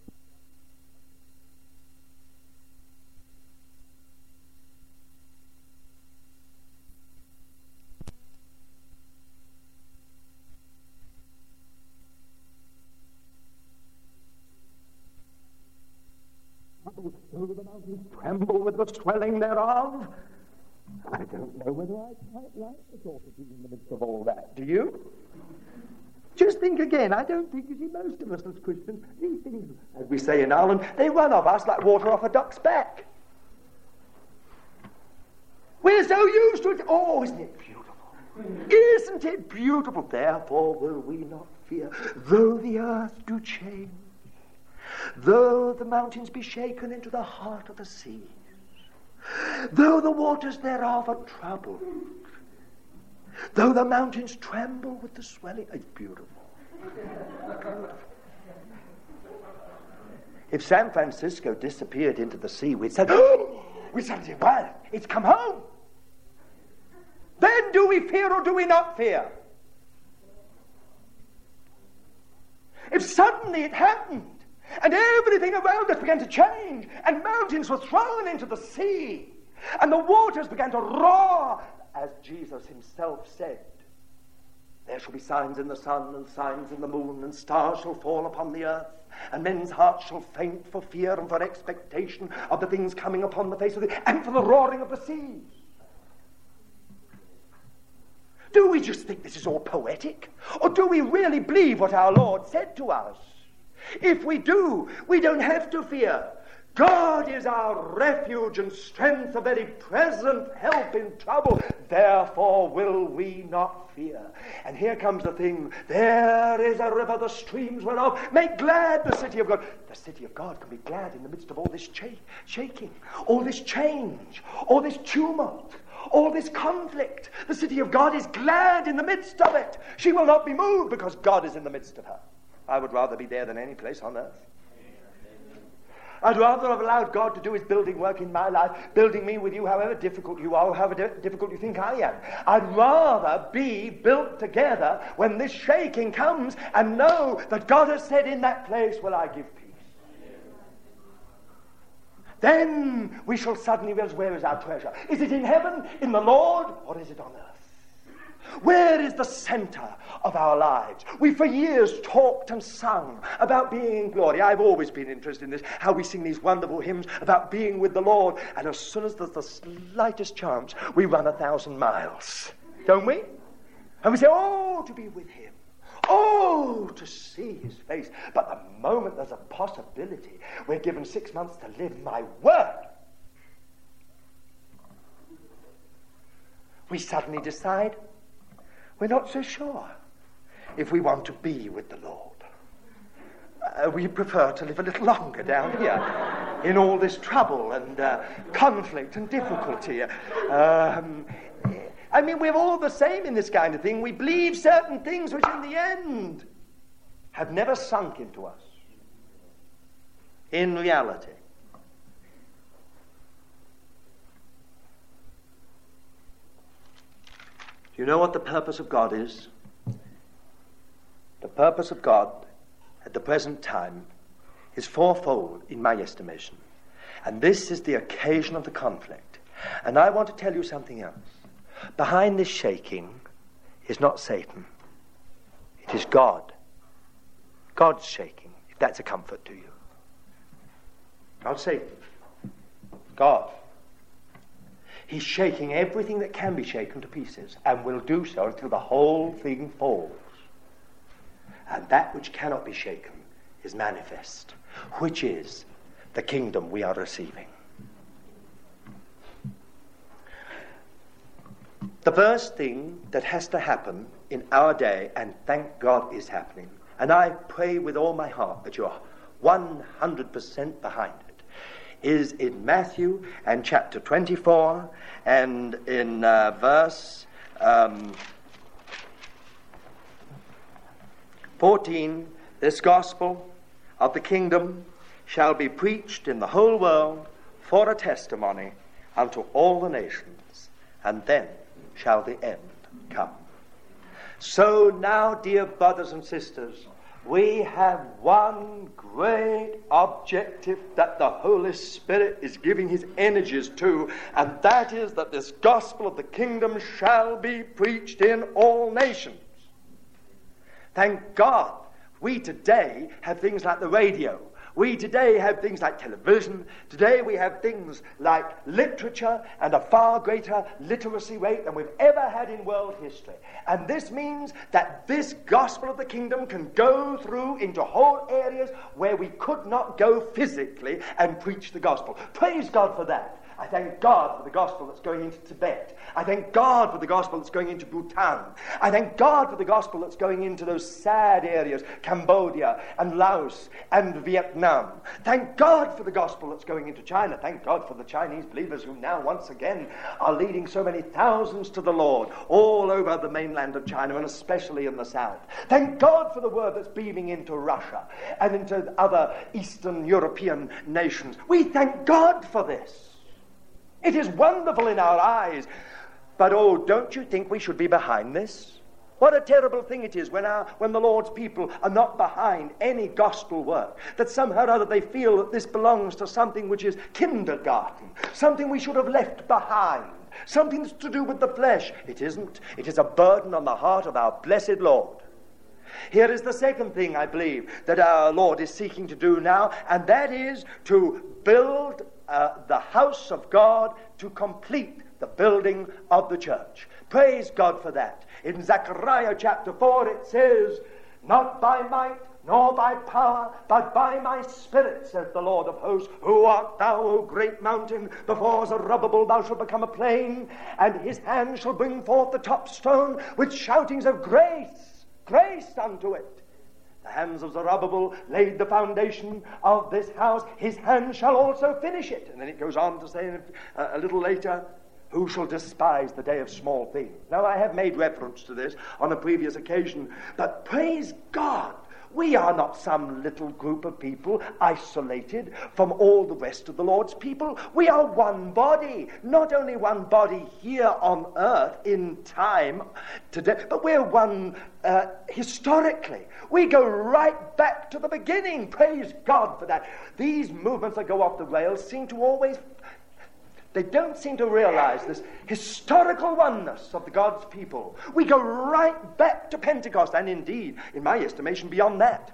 Though the mountains tremble with the swelling thereof. I don't know whether I quite like the thought of being in the midst of all that. Do you? Just think again. I don't think, you see, most of us as Christians, these things, as we say in Ireland, they run off us like water off a duck's back. We're so used to it. Oh, isn't it beautiful? Isn't it beautiful? Therefore will we not fear, though the earth do change, though the mountains be shaken into the heart of the seas, though the waters thereof are troubled, though the mountains tremble with the swelling. It's beautiful. If San Francisco disappeared into the sea, we'd say, oh, we'd say, well, it's come home. Then do we fear or do we not fear? If suddenly it happened, and everything around us began to change, and mountains were thrown into the sea, and the waters began to roar, as Jesus himself said, there shall be signs in the sun, and signs in the moon, and stars shall fall upon the earth, and men's hearts shall faint for fear and for expectation of the things coming upon the face of the earth, and for the roaring of the seas. Do we just think this is all poetic? Or do we really believe what our Lord said to us? If we do, we don't have to fear. God is our refuge and strength, a very present help in trouble. Therefore will we not fear. And here comes the thing. There is a river, the streams whereof make glad the city of God. The city of God can be glad in the midst of all this ch- shaking, all this change, all this tumult, all this conflict. The city of God is glad in the midst of it. She will not be moved because God is in the midst of her. I would rather be there than any place on earth. I'd rather have allowed God to do his building work in my life, building me with you, however difficult you are, or however di- difficult you think I am. I'd rather be built together when this shaking comes and know that God has said, in that place will I give peace. Then we shall suddenly realize, where is our treasure? Is it in heaven, in the Lord, or is it on earth? Where is the center of our lives? We for years talked and sung about being in glory. I've always been interested in this, how we sing these wonderful hymns about being with the Lord, and as soon as there's the slightest chance, we run a thousand miles, don't we? And we say, oh, to be with him. Oh, to see his face. But the moment there's a possibility, we're given six months to live my word, we suddenly decide we're not so sure if we want to be with the Lord. Uh, we prefer to live a little longer down here in all this trouble and uh, conflict and difficulty. Um, I mean, we're all the same in this kind of thing. We believe certain things which in the end have never sunk into us in reality. You know what the purpose of God is? The purpose of God at the present time is fourfold in my estimation. And this is the occasion of the conflict. And I want to tell you something else. Behind this shaking is not Satan. It is God. God's shaking, if that's a comfort to you. Not Satan. God. He's shaking everything that can be shaken to pieces, and will do so until the whole thing falls. And that which cannot be shaken is manifest, which is the kingdom we are receiving. The first thing that has to happen in our day, and thank God is happening, and I pray with all my heart that you're one hundred percent behind it, is in Matthew and chapter twenty-four and in uh, verse um, fourteen. This gospel of the kingdom shall be preached in the whole world for a testimony unto all the nations, and then shall the end come. So now, dear brothers and sisters, we have one great objective that the Holy Spirit is giving his energies to, and that is that this gospel of the kingdom shall be preached in all nations. Thank God we today have things like the radio. We today have things like television. Today we have things like literature and a far greater literacy rate than we've ever had in world history. And this means that this gospel of the kingdom can go through into whole areas where we could not go physically and preach the gospel. Praise God for that. I thank God for the gospel that's going into Tibet. I thank God for the gospel that's going into Bhutan. I thank God for the gospel that's going into those sad areas, Cambodia and Laos and Vietnam. Thank God for the gospel that's going into China. Thank God for the Chinese believers who now once again are leading so many thousands to the Lord all over the mainland of China and especially in the south. Thank God for the word that's beaming into Russia and into other Eastern European nations. We thank God for this. It is wonderful in our eyes. But oh, don't you think we should be behind this? What a terrible thing it is when our, when the Lord's people are not behind any gospel work, that somehow or other they feel that this belongs to something which is kindergarten, something we should have left behind, something that's to do with the flesh. It isn't. It is a burden on the heart of our blessed Lord. Here is the second thing, I believe, that our Lord is seeking to do now, and that is to build uh, the house of God, to complete the building of the church. Praise God for that. In Zechariah chapter four it says, "Not by might, nor by power, but by my Spirit, says the Lord of hosts. Who art thou, O great mountain? Before Zerubbabel thou shalt become a plain, and his hand shall bring forth the top stone with shoutings of grace, grace unto it. The hands of Zerubbabel laid the foundation of this house. His hand shall also finish it." And then it goes on to say uh, a little later, "Who shall despise the day of small things?" Now, I have made reference to this on a previous occasion, but praise God, we are not some little group of people isolated from all the rest of the Lord's people. We are one body, not only one body here on earth in time today, but we're one uh, historically. We go right back to the beginning. Praise God for that. These movements that go off the rails seem to always... They don't seem to realize this historical oneness of the God's people. We go right back to Pentecost, and indeed, in my estimation, beyond that.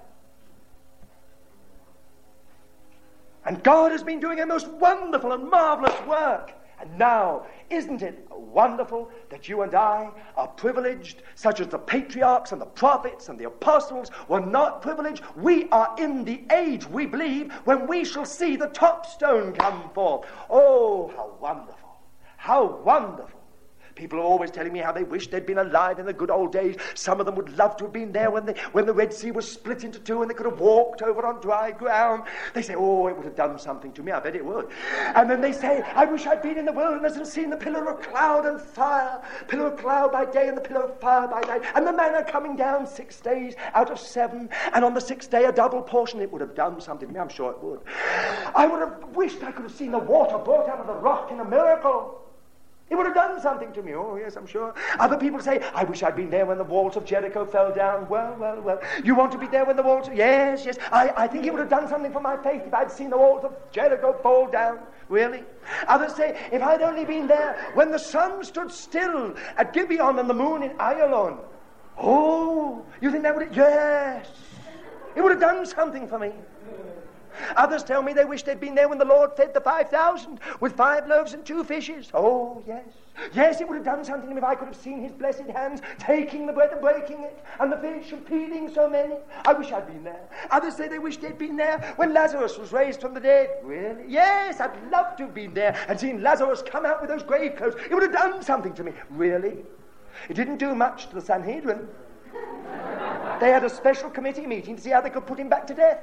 And God has been doing a most wonderful and marvelous work. And now, isn't it wonderful that you and I are privileged, such as the patriarchs and the prophets and the apostles were not privileged? We are in the age, we believe, when we shall see the top stone come forth. Oh, how wonderful! How wonderful! People are always telling me how they wish they'd been alive in the good old days. Some of them would love to have been there when the, when the Red Sea was split into two and they could have walked over on dry ground. They say, oh, it would have done something to me. I bet it would. And then they say, I wish I'd been in the wilderness and seen the pillar of cloud and fire. Pillar of cloud by day and the pillar of fire by night. And the manna coming down six days out of seven. And on the sixth day, a double portion. It would have done something to me. I'm sure it would. I would have wished I could have seen the water brought out of the rock in a miracle. It would have done something to me. Oh, yes, I'm sure. Other people say, I wish I'd been there when the walls of Jericho fell down. Well, well, well. You want to be there when the walls... Yes, yes. I, I think it would have done something for my faith if I'd seen the walls of Jericho fall down. Really? Others say, if I'd only been there when the sun stood still at Gibeon and the moon in Ayalon. Oh, you think that would have... Yes. It would have done something for me. Others tell me they wish they'd been there when the Lord fed the five thousand with five loaves and two fishes. Oh, yes. Yes, it would have done something if I could have seen his blessed hands taking the bread and breaking it, and the fish and feeding so many. I wish I'd been there. Others say they wish they'd been there when Lazarus was raised from the dead. Really? Yes, I'd love to have been there and seen Lazarus come out with those grave clothes. It would have done something to me. Really? It didn't do much to the Sanhedrin. They had a special committee meeting to see how they could put him back to death.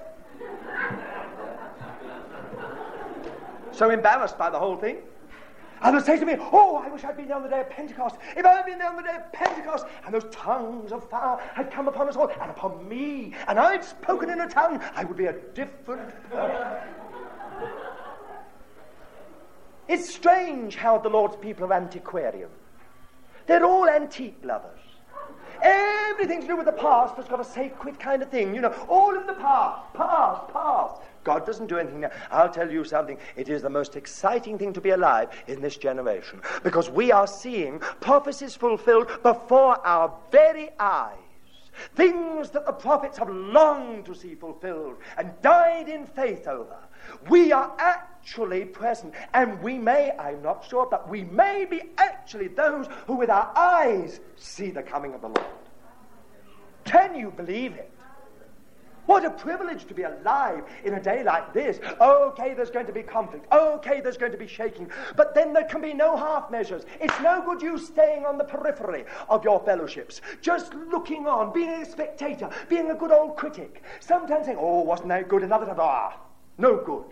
So embarrassed by the whole thing. Others say to me, oh, I wish I'd been there on the day of Pentecost. If I had been there on the day of Pentecost, and those tongues of fire had come upon us all, and upon me, and I'd spoken in a tongue, I would be a different person. It's strange how the Lord's people are antiquarian. They're all antique lovers. Everything to do with the past has got a sacred kind of thing. You know, all in the past, past, past. God doesn't do anything now. I'll tell you something. It is the most exciting thing to be alive in this generation, because we are seeing prophecies fulfilled before our very eyes. Things that the prophets have longed to see fulfilled and died in faith over. We are actually present, and we may, I'm not sure, but we may be actually those who with our eyes see the coming of the Lord. Can you believe it? What a privilege to be alive in a day like this. Okay, there's going to be conflict. Okay, there's going to be shaking. But then there can be no half measures. It's no good you staying on the periphery of your fellowships, just looking on, being a spectator, being a good old critic. Sometimes saying, oh, wasn't that good? Another time, ah, no good.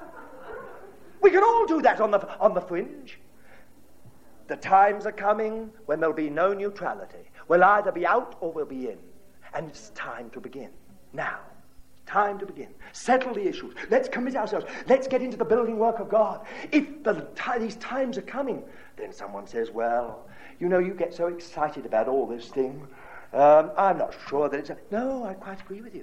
We can all do that on the, on the fringe. The times are coming when there'll be no neutrality. We'll either be out or we'll be in. And it's time to begin. Now, time to begin. Settle the issues. Let's commit ourselves. Let's get into the building work of God. If the, these times are coming, then someone says, well, you know, you get so excited about all this thing. Um, I'm not sure that it's... A... No, I quite agree with you.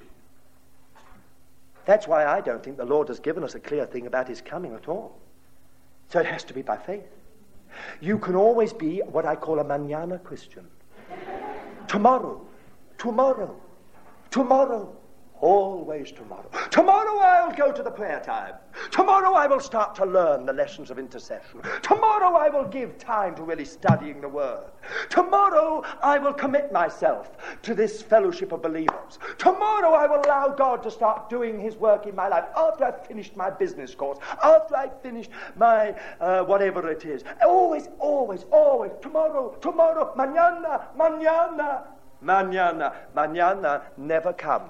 That's why I don't think the Lord has given us a clear thing about his coming at all. So it has to be by faith. You can always be what I call a mañana Christian. Tomorrow, tomorrow, tomorrow. Always tomorrow. Tomorrow I'll go to the prayer time. Tomorrow I will start to learn the lessons of intercession. Tomorrow I will give time to really studying the Word. Tomorrow I will commit myself to this fellowship of believers. Tomorrow I will allow God to start doing his work in my life after I've finished my business course, after I've finished my uh, whatever it is. Always, always, always. Tomorrow, tomorrow, mañana, mañana, mañana. Mañana never comes.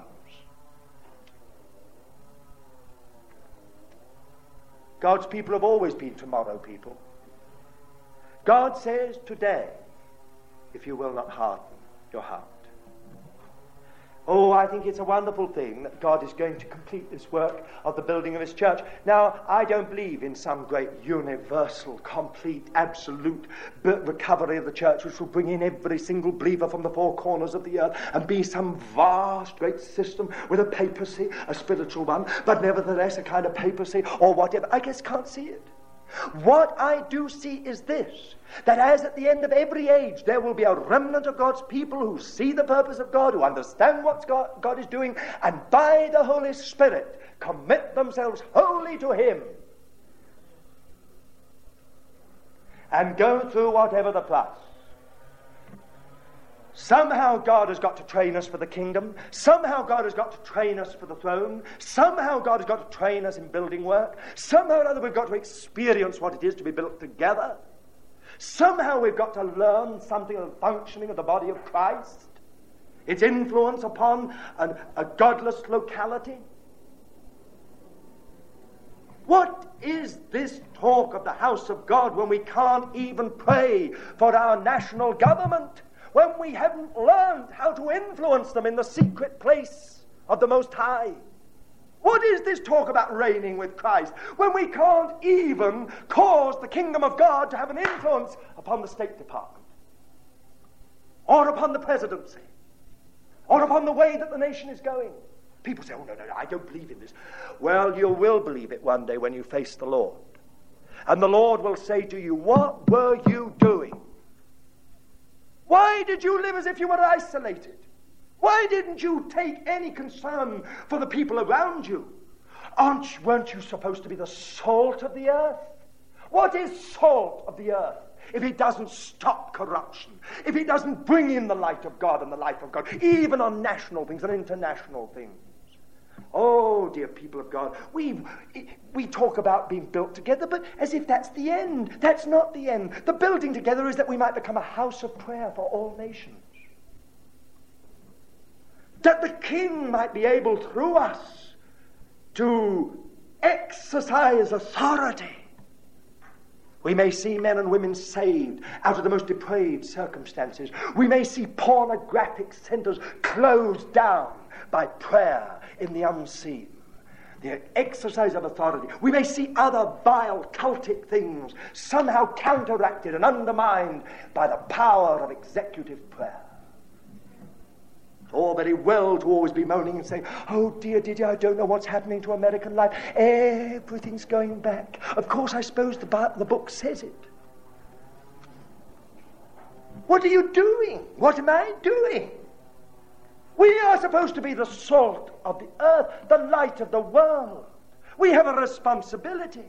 God's people have always been tomorrow people. God says today, if you will not harden your heart. Oh, I think it's a wonderful thing that God is going to complete this work of the building of his church. Now, I don't believe in some great universal, complete, absolute recovery of the church which will bring in every single believer from the four corners of the earth and be some vast, great system with a papacy, a spiritual one, but nevertheless a kind of papacy or whatever. I just can't see it. What I do see is this, that as at the end of every age there will be a remnant of God's people who see the purpose of God, who understand what God, God is doing, and by the Holy Spirit commit themselves wholly to him and go through whatever the plus. Somehow God has got to train us for the kingdom. Somehow God has got to train us for the throne. Somehow God has got to train us in building work. Somehow or other we've got to experience what it is to be built together. Somehow we've got to learn something of the functioning of the body of Christ, its influence upon an, a godless locality. What is this talk of the house of God when we can't even pray for our national government? When we haven't learned how to influence them in the secret place of the Most High? What is this talk about reigning with Christ when we can't even cause the kingdom of God to have an influence upon the State Department, or upon the presidency, or upon the way that the nation is going? People say, oh, no, no, no, I don't believe in this. Well, you will believe it one day when you face the Lord. And the Lord will say to you, what were you doing? Why did you live as if you were isolated? Why didn't you take any concern for the people around you? Aren't, weren't you supposed to be the salt of the earth? What is salt of the earth if it doesn't stop corruption? If it doesn't bring in the light of God and the life of God, even on national things and international things? Oh, dear people of God, we we talk about being built together, but as if that's the end. That's not the end. The building together is that we might become a house of prayer for all nations. That the King might be able through us to exercise authority. We may see men and women saved out of the most depraved circumstances. We may see pornographic centers closed down by prayer in the unseen. The exercise of authority. We may see other vile cultic things somehow counteracted and undermined by the power of executive prayer. All very well to always be moaning and saying, oh dear, dear, dear, I don't know what's happening to American life. Everything's going back. Of course, I suppose the, the book says it. What are you doing? What am I doing? We are supposed to be the salt of the earth, the light of the world. We have a responsibility.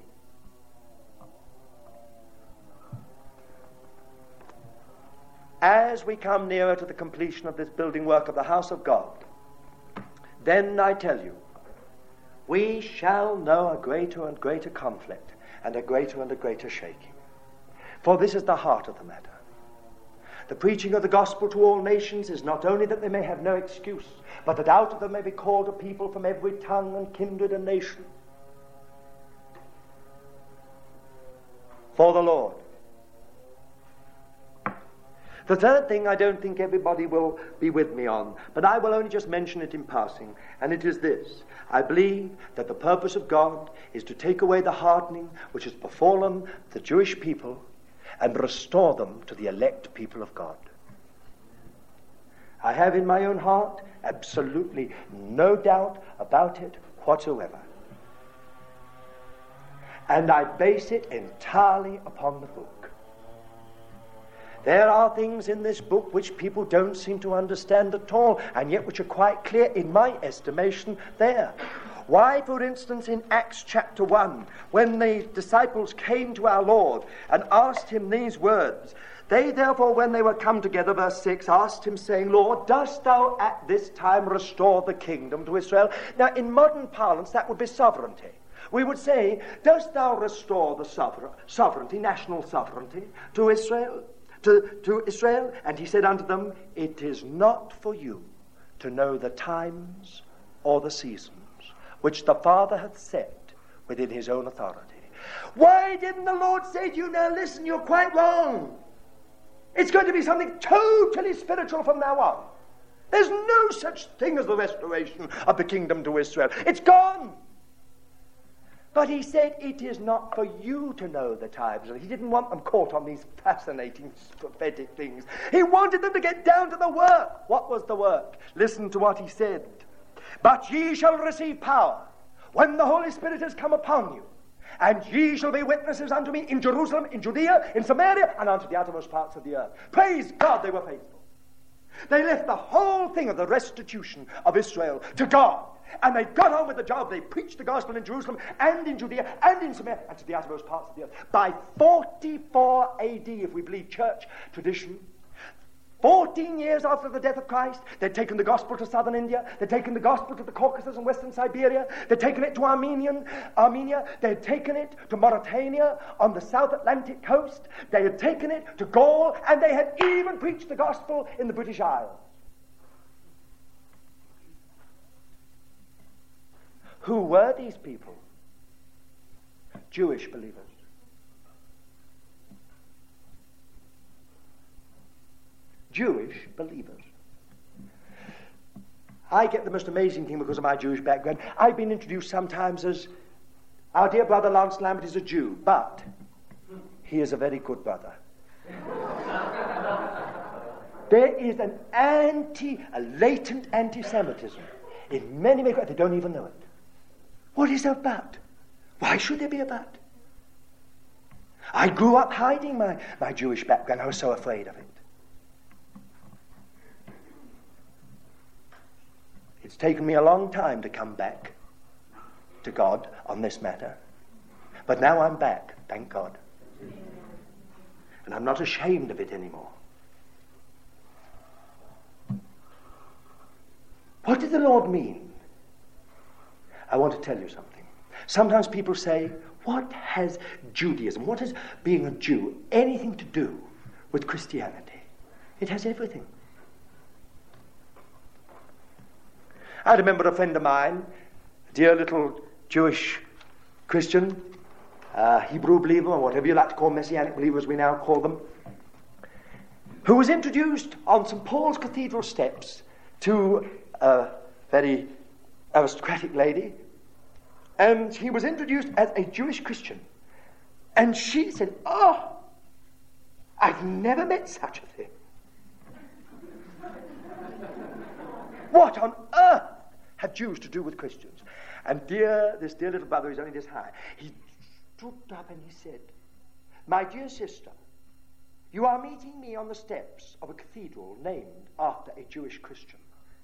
As we come nearer to the completion of this building work of the house of God, then I tell you, we shall know a greater and greater conflict and a greater and a greater shaking. For this is the heart of the matter. The preaching of the gospel to all nations is not only that they may have no excuse, but that out of them may be called a people from every tongue and kindred and nation. For the Lord. The third thing I don't think everybody will be with me on, but I will only just mention it in passing, and it is this. I believe that the purpose of God is to take away the hardening which has befallen the Jewish people and restore them to the elect people of God. I have in my own heart absolutely no doubt about it whatsoever. And I base it entirely upon the book. There are things in this book which people don't seem to understand at all, and yet which are quite clear, in my estimation, there. Why, for instance, in Acts chapter one, when the disciples came to our Lord and asked him these words, they therefore, when they were come together, verse six, asked him, saying, Lord, dost thou at this time restore the kingdom to Israel? Now, in modern parlance, that would be sovereignty. We would say, dost thou restore the sover- sovereignty, national sovereignty, to Israel? To, to Israel? And he said unto them, it is not for you to know the times or the seasons which the Father hath set within his own authority. Why didn't the Lord say to you, now listen, you're quite wrong. It's going to be something totally spiritual from now on. There's no such thing as the restoration of the kingdom to Israel. It's gone. But he said, it is not for you to know the times. He didn't want them caught on these fascinating prophetic things. He wanted them to get down to the work. What was the work? Listen to what he said. But ye shall receive power when the Holy Spirit has come upon you. And ye shall be witnesses unto me in Jerusalem, in Judea, in Samaria, and unto the uttermost parts of the earth. Praise God, they were faithful. They left the whole thing of the restitution of Israel to God. And they got on with the job. They preached the gospel in Jerusalem and in Judea and in Samaria and to the uttermost parts of the earth. By forty-four A D, if we believe church tradition, fourteen years after the death of Christ, they'd taken the gospel to southern India. They'd taken the gospel to the Caucasus and western Siberia. They'd taken it to Armenian, Armenia. They'd taken it to Mauritania on the South Atlantic coast. They had taken it to Gaul, and they had even preached the gospel in the British Isles. Who were these people? Jewish believers. Jewish believers. I get the most amazing thing because of my Jewish background. I've been introduced sometimes as, our dear brother Lance Lambert is a Jew, but he is a very good brother. There is an anti, a latent anti-Semitism in many, many, they don't even know it. What is there about? Why should there be about? I grew up hiding my, my Jewish background. I was so afraid of it. It's taken me a long time to come back to God on this matter. But now I'm back, thank God. And I'm not ashamed of it anymore. What did the Lord mean? I want to tell you something. Sometimes people say, what has Judaism, what has being a Jew anything to do with Christianity? It has everything. I remember a friend of mine, a dear little Jewish Christian, uh, Hebrew believer, or whatever you like to call Messianic believers, we now call them, who was introduced on Saint Paul's Cathedral steps to a very aristocratic lady, and he was introduced as a Jewish Christian. And she said, oh, I've never met such a thing. What on earth had Jews to do with Christians? And dear, this dear little brother is only this high. He stood up and he said, my dear sister, you are meeting me on the steps of a cathedral named after a Jewish Christian.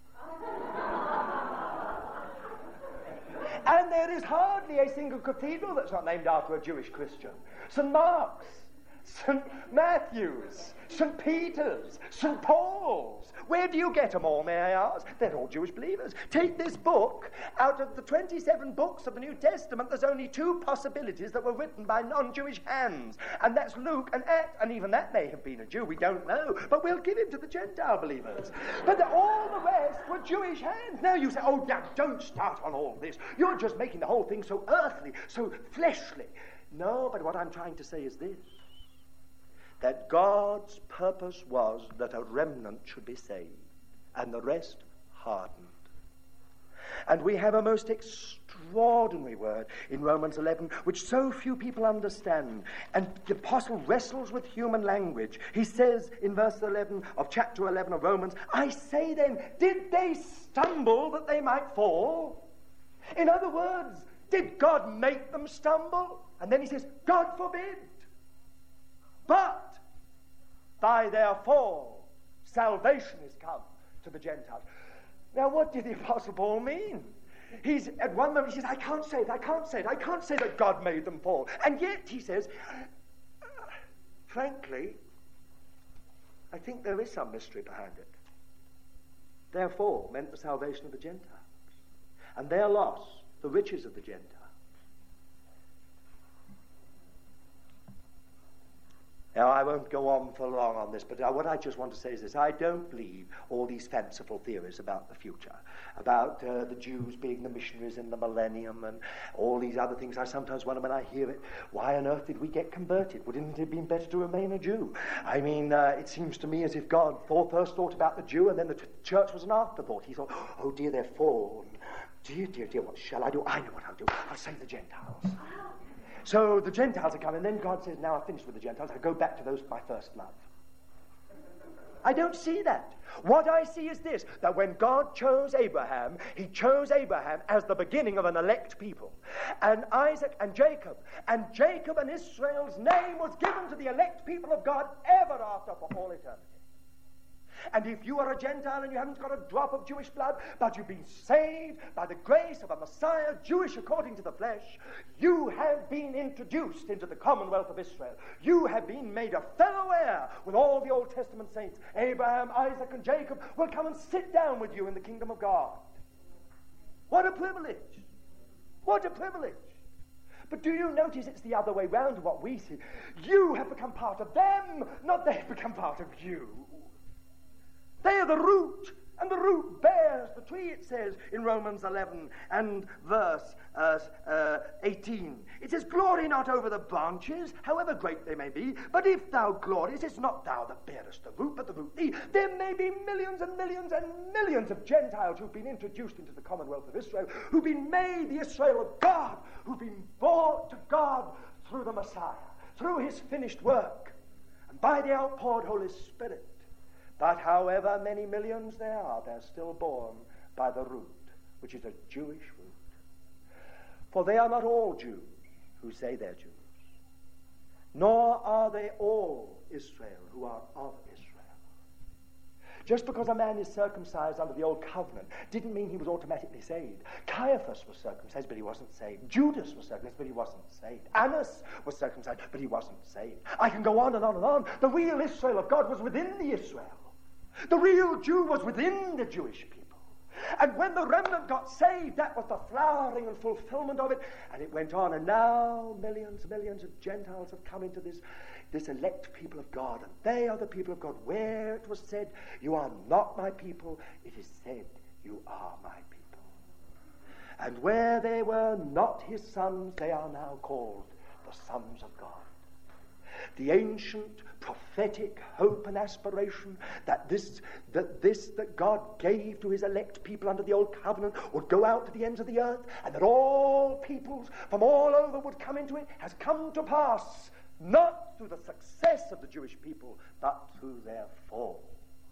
And there is hardly a single cathedral that's not named after a Jewish Christian. Saint Mark's, Saint Matthew's, Saint Peter's, Saint Paul's. Where do you get them all, may I ask? They're all Jewish believers. Take this book. Out of the twenty-seven books of the New Testament, there's only two possibilities that were written by non-Jewish hands. And that's Luke and Acts. And even that may have been a Jew. We don't know. But we'll give him to the Gentile believers. But the, all the rest were Jewish hands. Now you say, oh, now don't start on all this. You're just making the whole thing so earthly, so fleshly. No, but what I'm trying to say is this. That God's purpose was that a remnant should be saved, and the rest hardened. And we have a most extraordinary word in Romans eleven, which so few people understand. And the apostle wrestles with human language. He says in verse eleven of chapter eleven of Romans, I say then, did they stumble that they might fall? In other words, did God make them stumble? And then he says, God forbid. But by their fall, salvation is come to the Gentiles. Now, what did the Apostle Paul mean? He's at one moment, he says, I can't say it, I can't say it, I can't say that God made them fall. And yet, he says, frankly, I think there is some mystery behind it. Their fall meant the salvation of the Gentiles. And their loss, the riches of the Gentiles. Now, I won't go on for long on this, but uh, what I just want to say is this. I don't believe all these fanciful theories about the future, about uh, the Jews being the missionaries in the millennium and all these other things. I sometimes wonder when I hear it, why on earth did we get converted? Wouldn't it have been better to remain a Jew? I mean, uh, it seems to me as if God first thought about the Jew and then the t- church was an afterthought. He thought, oh dear, they're fallen. Dear, dear, dear, what shall I do? I know what I'll do. I'll save the Gentiles. So the Gentiles are coming, and then God says, now I've finished with the Gentiles, I go back to those, my first love. I don't see that. What I see is this, that when God chose Abraham, he chose Abraham as the beginning of an elect people. And Isaac and Jacob, and Jacob and Israel's name was given to the elect people of God ever after for all eternity. And if you are a Gentile and you haven't got a drop of Jewish blood, but you've been saved by the grace of a Messiah, Jewish according to the flesh, you have been introduced into the commonwealth of Israel. You have been made a fellow heir with all the Old Testament saints. Abraham, Isaac, and Jacob will come and sit down with you in the kingdom of God. What a privilege! What a privilege! But do you notice it's the other way round to what we see? You have become part of them, not they have become part of you. They are the root, and the root bears the tree, it says in Romans eleven and verse uh, uh, eighteen. It says, glory not over the branches, however great they may be, but if thou gloriest, it's not thou that bearest the root, but the root thee. There may be millions and millions and millions of Gentiles who've been introduced into the commonwealth of Israel, who've been made the Israel of God, who've been brought to God through the Messiah, through his finished work, and by the outpoured Holy Spirit. But however many millions there are, they're still born by the root, which is a Jewish root. For they are not all Jews who say they're Jews, nor are they all Israel who are of Israel. Just because a man is circumcised under the old covenant didn't mean he was automatically saved. Caiaphas was circumcised, but he wasn't saved. Judas was circumcised, but he wasn't saved. Annas was circumcised, but he wasn't saved. I can go on and on and on. The real Israel of God was within the Israel. The real Jew was within the Jewish people. And when the remnant got saved, that was the flowering and fulfillment of it. And it went on, and now millions, millions of Gentiles have come into this, this elect people of God. And they are the people of God. Where it was said, you are not my people, it is said, you are my people. And where they were not his sons, they are now called the sons of God. The ancient prophetic hope and aspiration that this that this that God gave to his elect people under the old covenant would go out to the ends of the earth, and that all peoples from all over would come into it, has come to pass, not through the success of the Jewish people, but through their fall.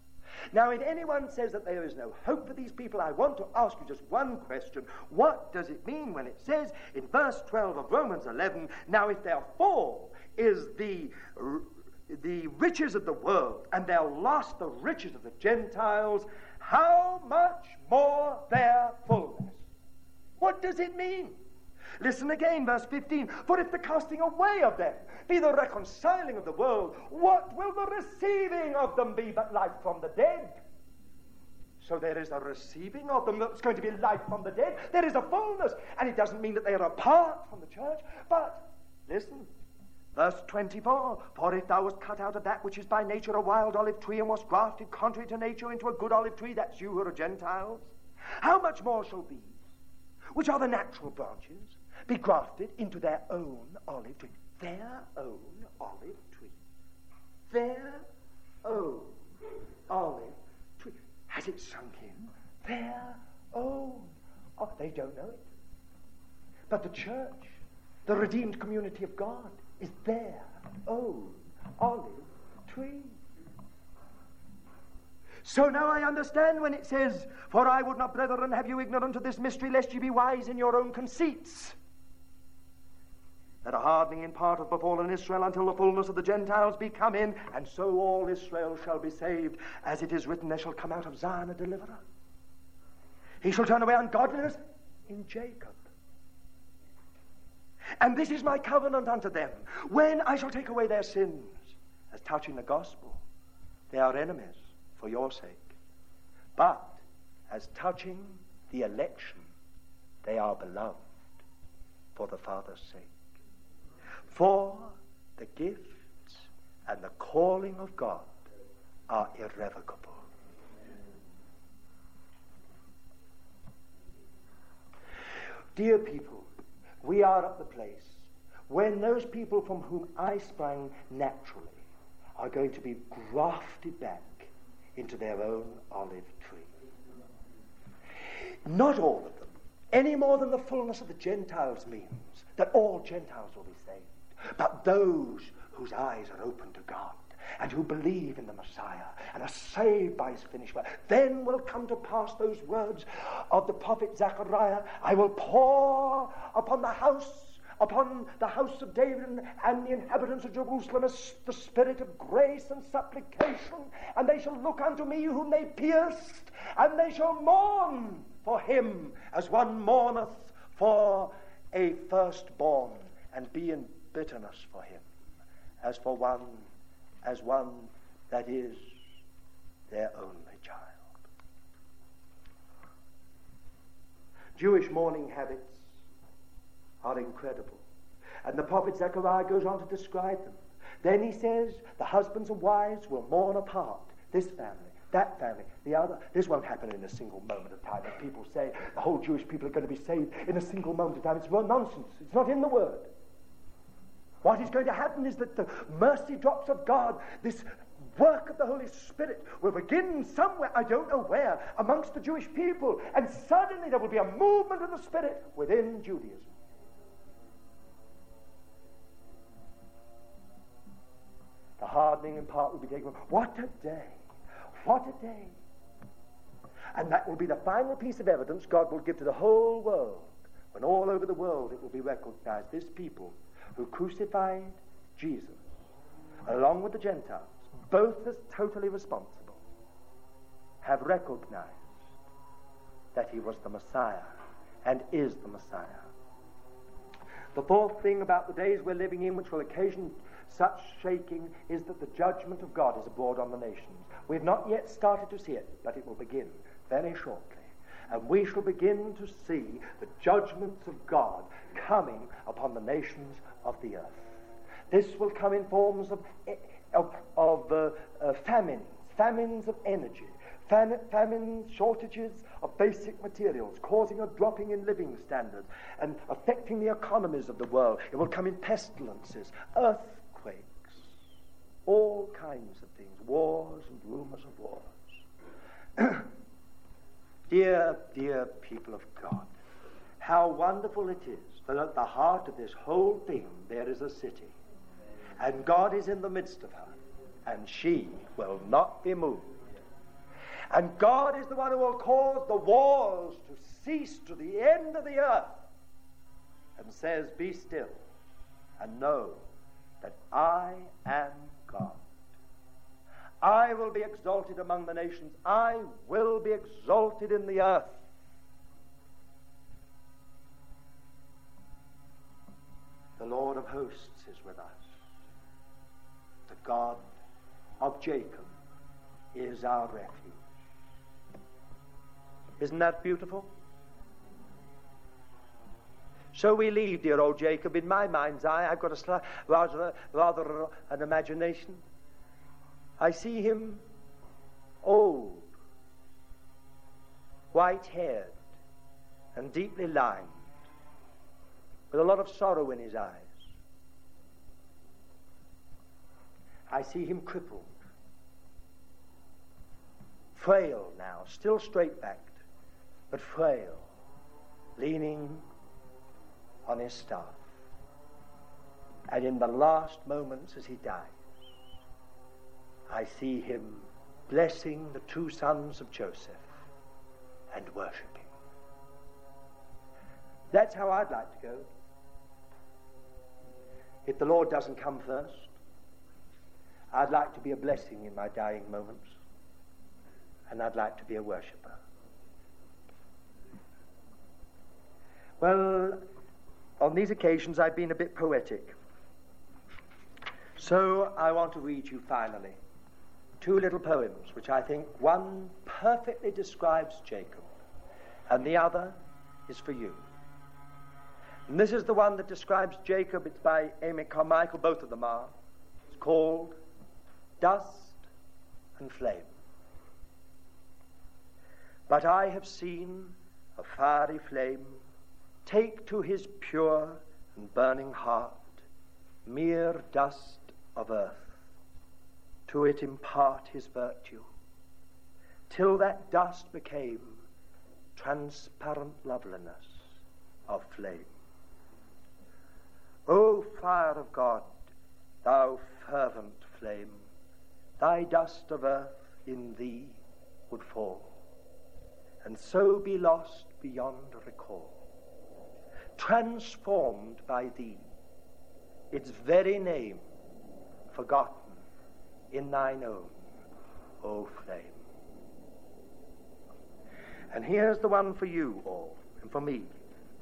Now, if anyone says that there is no hope for these people, I want to ask you just one question. What does it mean when it says in verse twelve of Romans eleven, now if their fall is the, the riches of the world, and their loss the riches of the Gentiles, how much more their fullness? What does it mean? Listen again, verse fifteen. For if the casting away of them be the reconciling of the world, what will the receiving of them be but life from the dead? So there is a receiving of them that's going to be life from the dead. There is a fullness, and it doesn't mean that they are apart from the church. But, listen, verse twenty-four, for if thou wast cut out of that which is by nature a wild olive tree, and wast grafted contrary to nature into a good olive tree, that's you who are Gentiles, how much more shall these, which are the natural branches, be grafted into their own olive tree? Their own olive tree. Their own olive tree. Has it sunk in? Their own. Oh, they don't know it. But the church, the redeemed community of God, is their own olive tree. So now I understand when it says, for I would not, brethren, have you ignorant of this mystery, lest ye be wise in your own conceits, that a hardening in part hath befallen Israel until the fullness of the Gentiles be come in, and so all Israel shall be saved, as it is written, there shall come out of Zion a deliverer. He shall turn away ungodliness in Jacob. And this is my covenant unto them, when I shall take away their sins. As touching the gospel, they are enemies for your sake. But as touching the election, they are beloved for the Father's sake. For the gifts and the calling of God are irrevocable. Dear people, we are at the place when those people from whom I sprang naturally are going to be grafted back into their own olive tree. Not all of them, any more than the fullness of the Gentiles means that all Gentiles will be saved, but those whose eyes are open to God and who believe in the Messiah and are saved by his finished work, then will come to pass those words of the prophet Zechariah, I will pour upon the house upon the house of David and the inhabitants of Jerusalem the spirit of grace and supplication, and they shall look unto me whom they pierced, and they shall mourn for him as one mourneth for a firstborn, and be in bitterness for him, as for one, as one that is their only child. Jewish mourning habits are incredible. And the prophet Zechariah goes on to describe them. Then he says, the husbands and wives will mourn apart. This family, that family, the other. This won't happen in a single moment of time. And people say the whole Jewish people are going to be saved in a single moment of time. It's nonsense. It's not in the Word. What is going to happen is that the mercy drops of God, this work of the Holy Spirit, will begin somewhere, I don't know where, amongst the Jewish people, and suddenly there will be a movement of the Spirit within Judaism. The hardening in part will be taken. What a day! What a day! And that will be the final piece of evidence God will give to the whole world, when all over the world it will be recognized, this people who crucified Jesus, along with the Gentiles, both as totally responsible, have recognized that he was the Messiah and is the Messiah. The fourth thing about the days we're living in, which will occasion such shaking, is that the judgment of God is abroad on the nations. We've not yet started to see it, but it will begin very shortly. And we shall begin to see the judgments of God coming upon the nations of the earth. This will come in forms of, of, of uh, uh, famines, famines of energy, fam- famines, shortages of basic materials, causing a dropping in living standards and affecting the economies of the world. It will come in pestilences, earthquakes, all kinds of things, wars and rumors of wars. Dear, dear people of God, how wonderful it is that at the heart of this whole thing there is a city, and God is in the midst of her, and she will not be moved. And God is the one who will cause the wars to cease to the end of the earth, and says, be still and know that I am God. I will be exalted among the nations. I will be exalted in the earth. The Lord of hosts is with us. The God of Jacob is our refuge. Isn't that beautiful? So we leave dear old Jacob. In my mind's eye, I've got a sli- rather, rather an imagination. I see him old, white-haired, and deeply lined, with a lot of sorrow in his eyes. I see him crippled, frail now, still straight-backed, but frail, leaning on his staff. And in the last moments as he dies, I see him blessing the two sons of Joseph and worshiping. That's how I'd like to go. If the Lord doesn't come first, I'd like to be a blessing in my dying moments, and I'd like to be a worshipper. Well, on these occasions I've been a bit poetic. So I want to read you finally two little poems which I think one perfectly describes Jacob and the other is for you. And this is the one that describes Jacob. It's by Amy Carmichael, both of them are. It's called Dust and Flame. But I have seen a fiery flame take to his pure and burning heart mere dust of earth, to it impart his virtue, till that dust became transparent loveliness of flame. O fire of God, thou fervent flame, thy dust of earth in thee would fall, and so be lost beyond recall, transformed by thee, its very name forgotten in thine own, O flame. And here's the one for you all, and for me.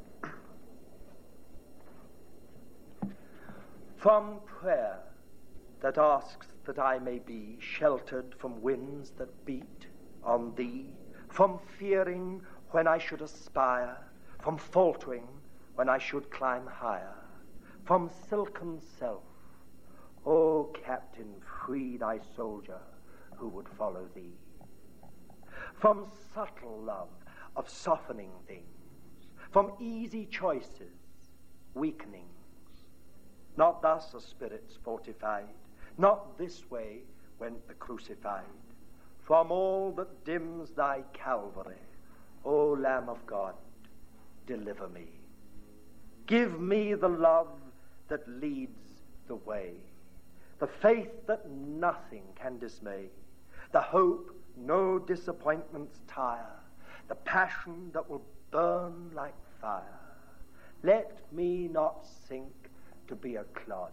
From prayer that asks that I may be sheltered from winds that beat on thee, from fearing when I should aspire, from faltering when I should climb higher, from silken self, O Captain, free thy soldier who would follow thee. From subtle love of softening things, from easy choices, weakenings, not thus are spirits fortified, not this way went the crucified. From all that dims thy Calvary, O Lamb of God, deliver me. Give me the love that leads the way, the faith that nothing can dismay, the hope no disappointments tire, the passion that will burn like fire. Let me not sink to be a clod.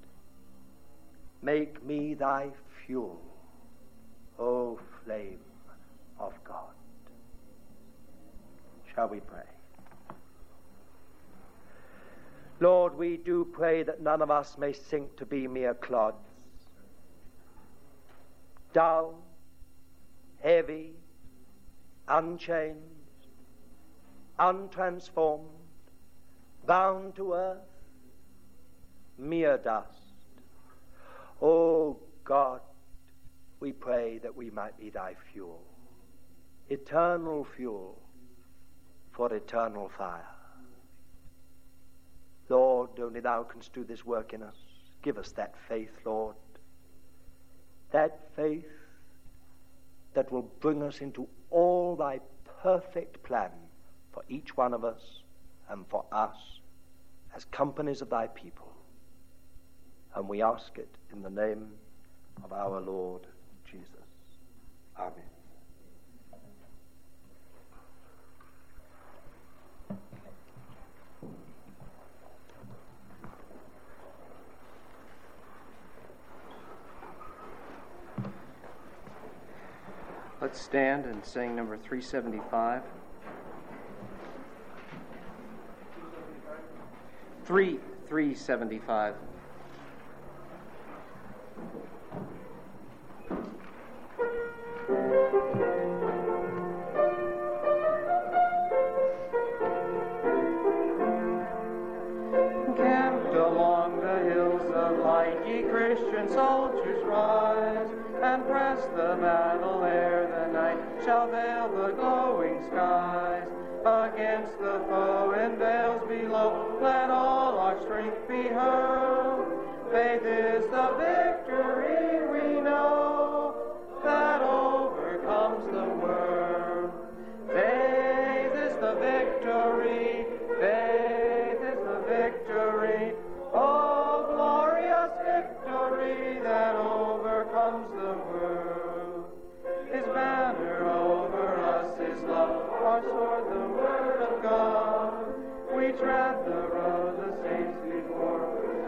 Make me thy fuel, O flame of God. Shall we pray? Lord, we do pray that none of us may sink to be mere clods, dull, heavy, unchanged, untransformed, bound to earth, mere dust. O God, we pray that we might be thy fuel, eternal fuel for eternal fire. Lord, only thou canst do this work in us. Give us that faith, Lord, that faith that will bring us into all thy perfect plan for each one of us and for us as companies of thy people. And we ask it in the name of our Lord Jesus. Amen. Let's stand and sing number three seventy-five. Three, three seventy-five. Camped along the hills of light, ye Christian soldiers rise, and press the battle ere the night shall veil the glowing skies. Against the foe in vales below, let all our strength be hurled. Faith is the victory we know, that overcomes the world. Faith is the victory, faith is the victory, oh glorious victory that overcomes the world. His banner over us is love, our sword the word of God. We tread the road the saints before,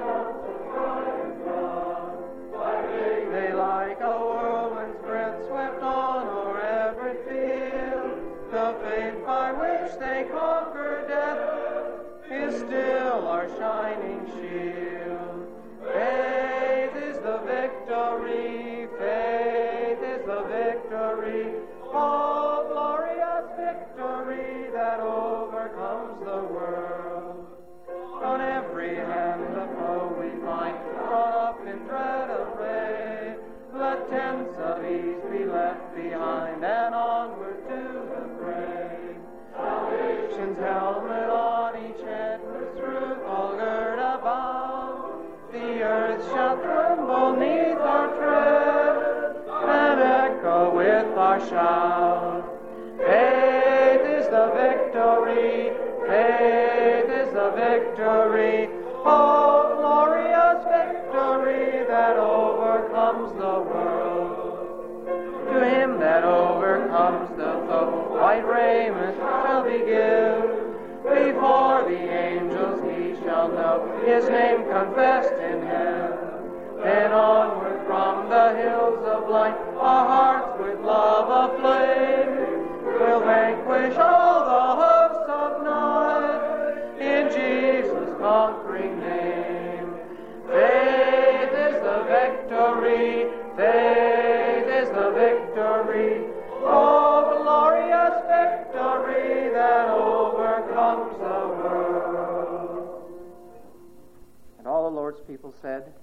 they like a whirlwind's breath swept on o'er every field. The faith by which they conquer death is still our shining shield. Faith is the victory, faith is the victory, oh glorious victory that overcomes the world. On every hand the foe we find, brought up in dread array. Let tents of ease be left behind, and onward to the fray. Salvation's helmet on each head, with truth all girt about. The earth shall tremble neath our tread, and echo with our shout. Faith is the victory, faith is the victory, oh glorious victory that overcomes the world. To him that overcomes the foe, white raiment shall be given. Before the angels he shall know his name confessed in heaven. Then onward from the hills of light, our hearts with love aflame, will vanquish all the hosts of night in Jesus' conquering name. Faith is the victory, faith is the victory, oh glorious victory that overcomes the world. And all the Lord's people said,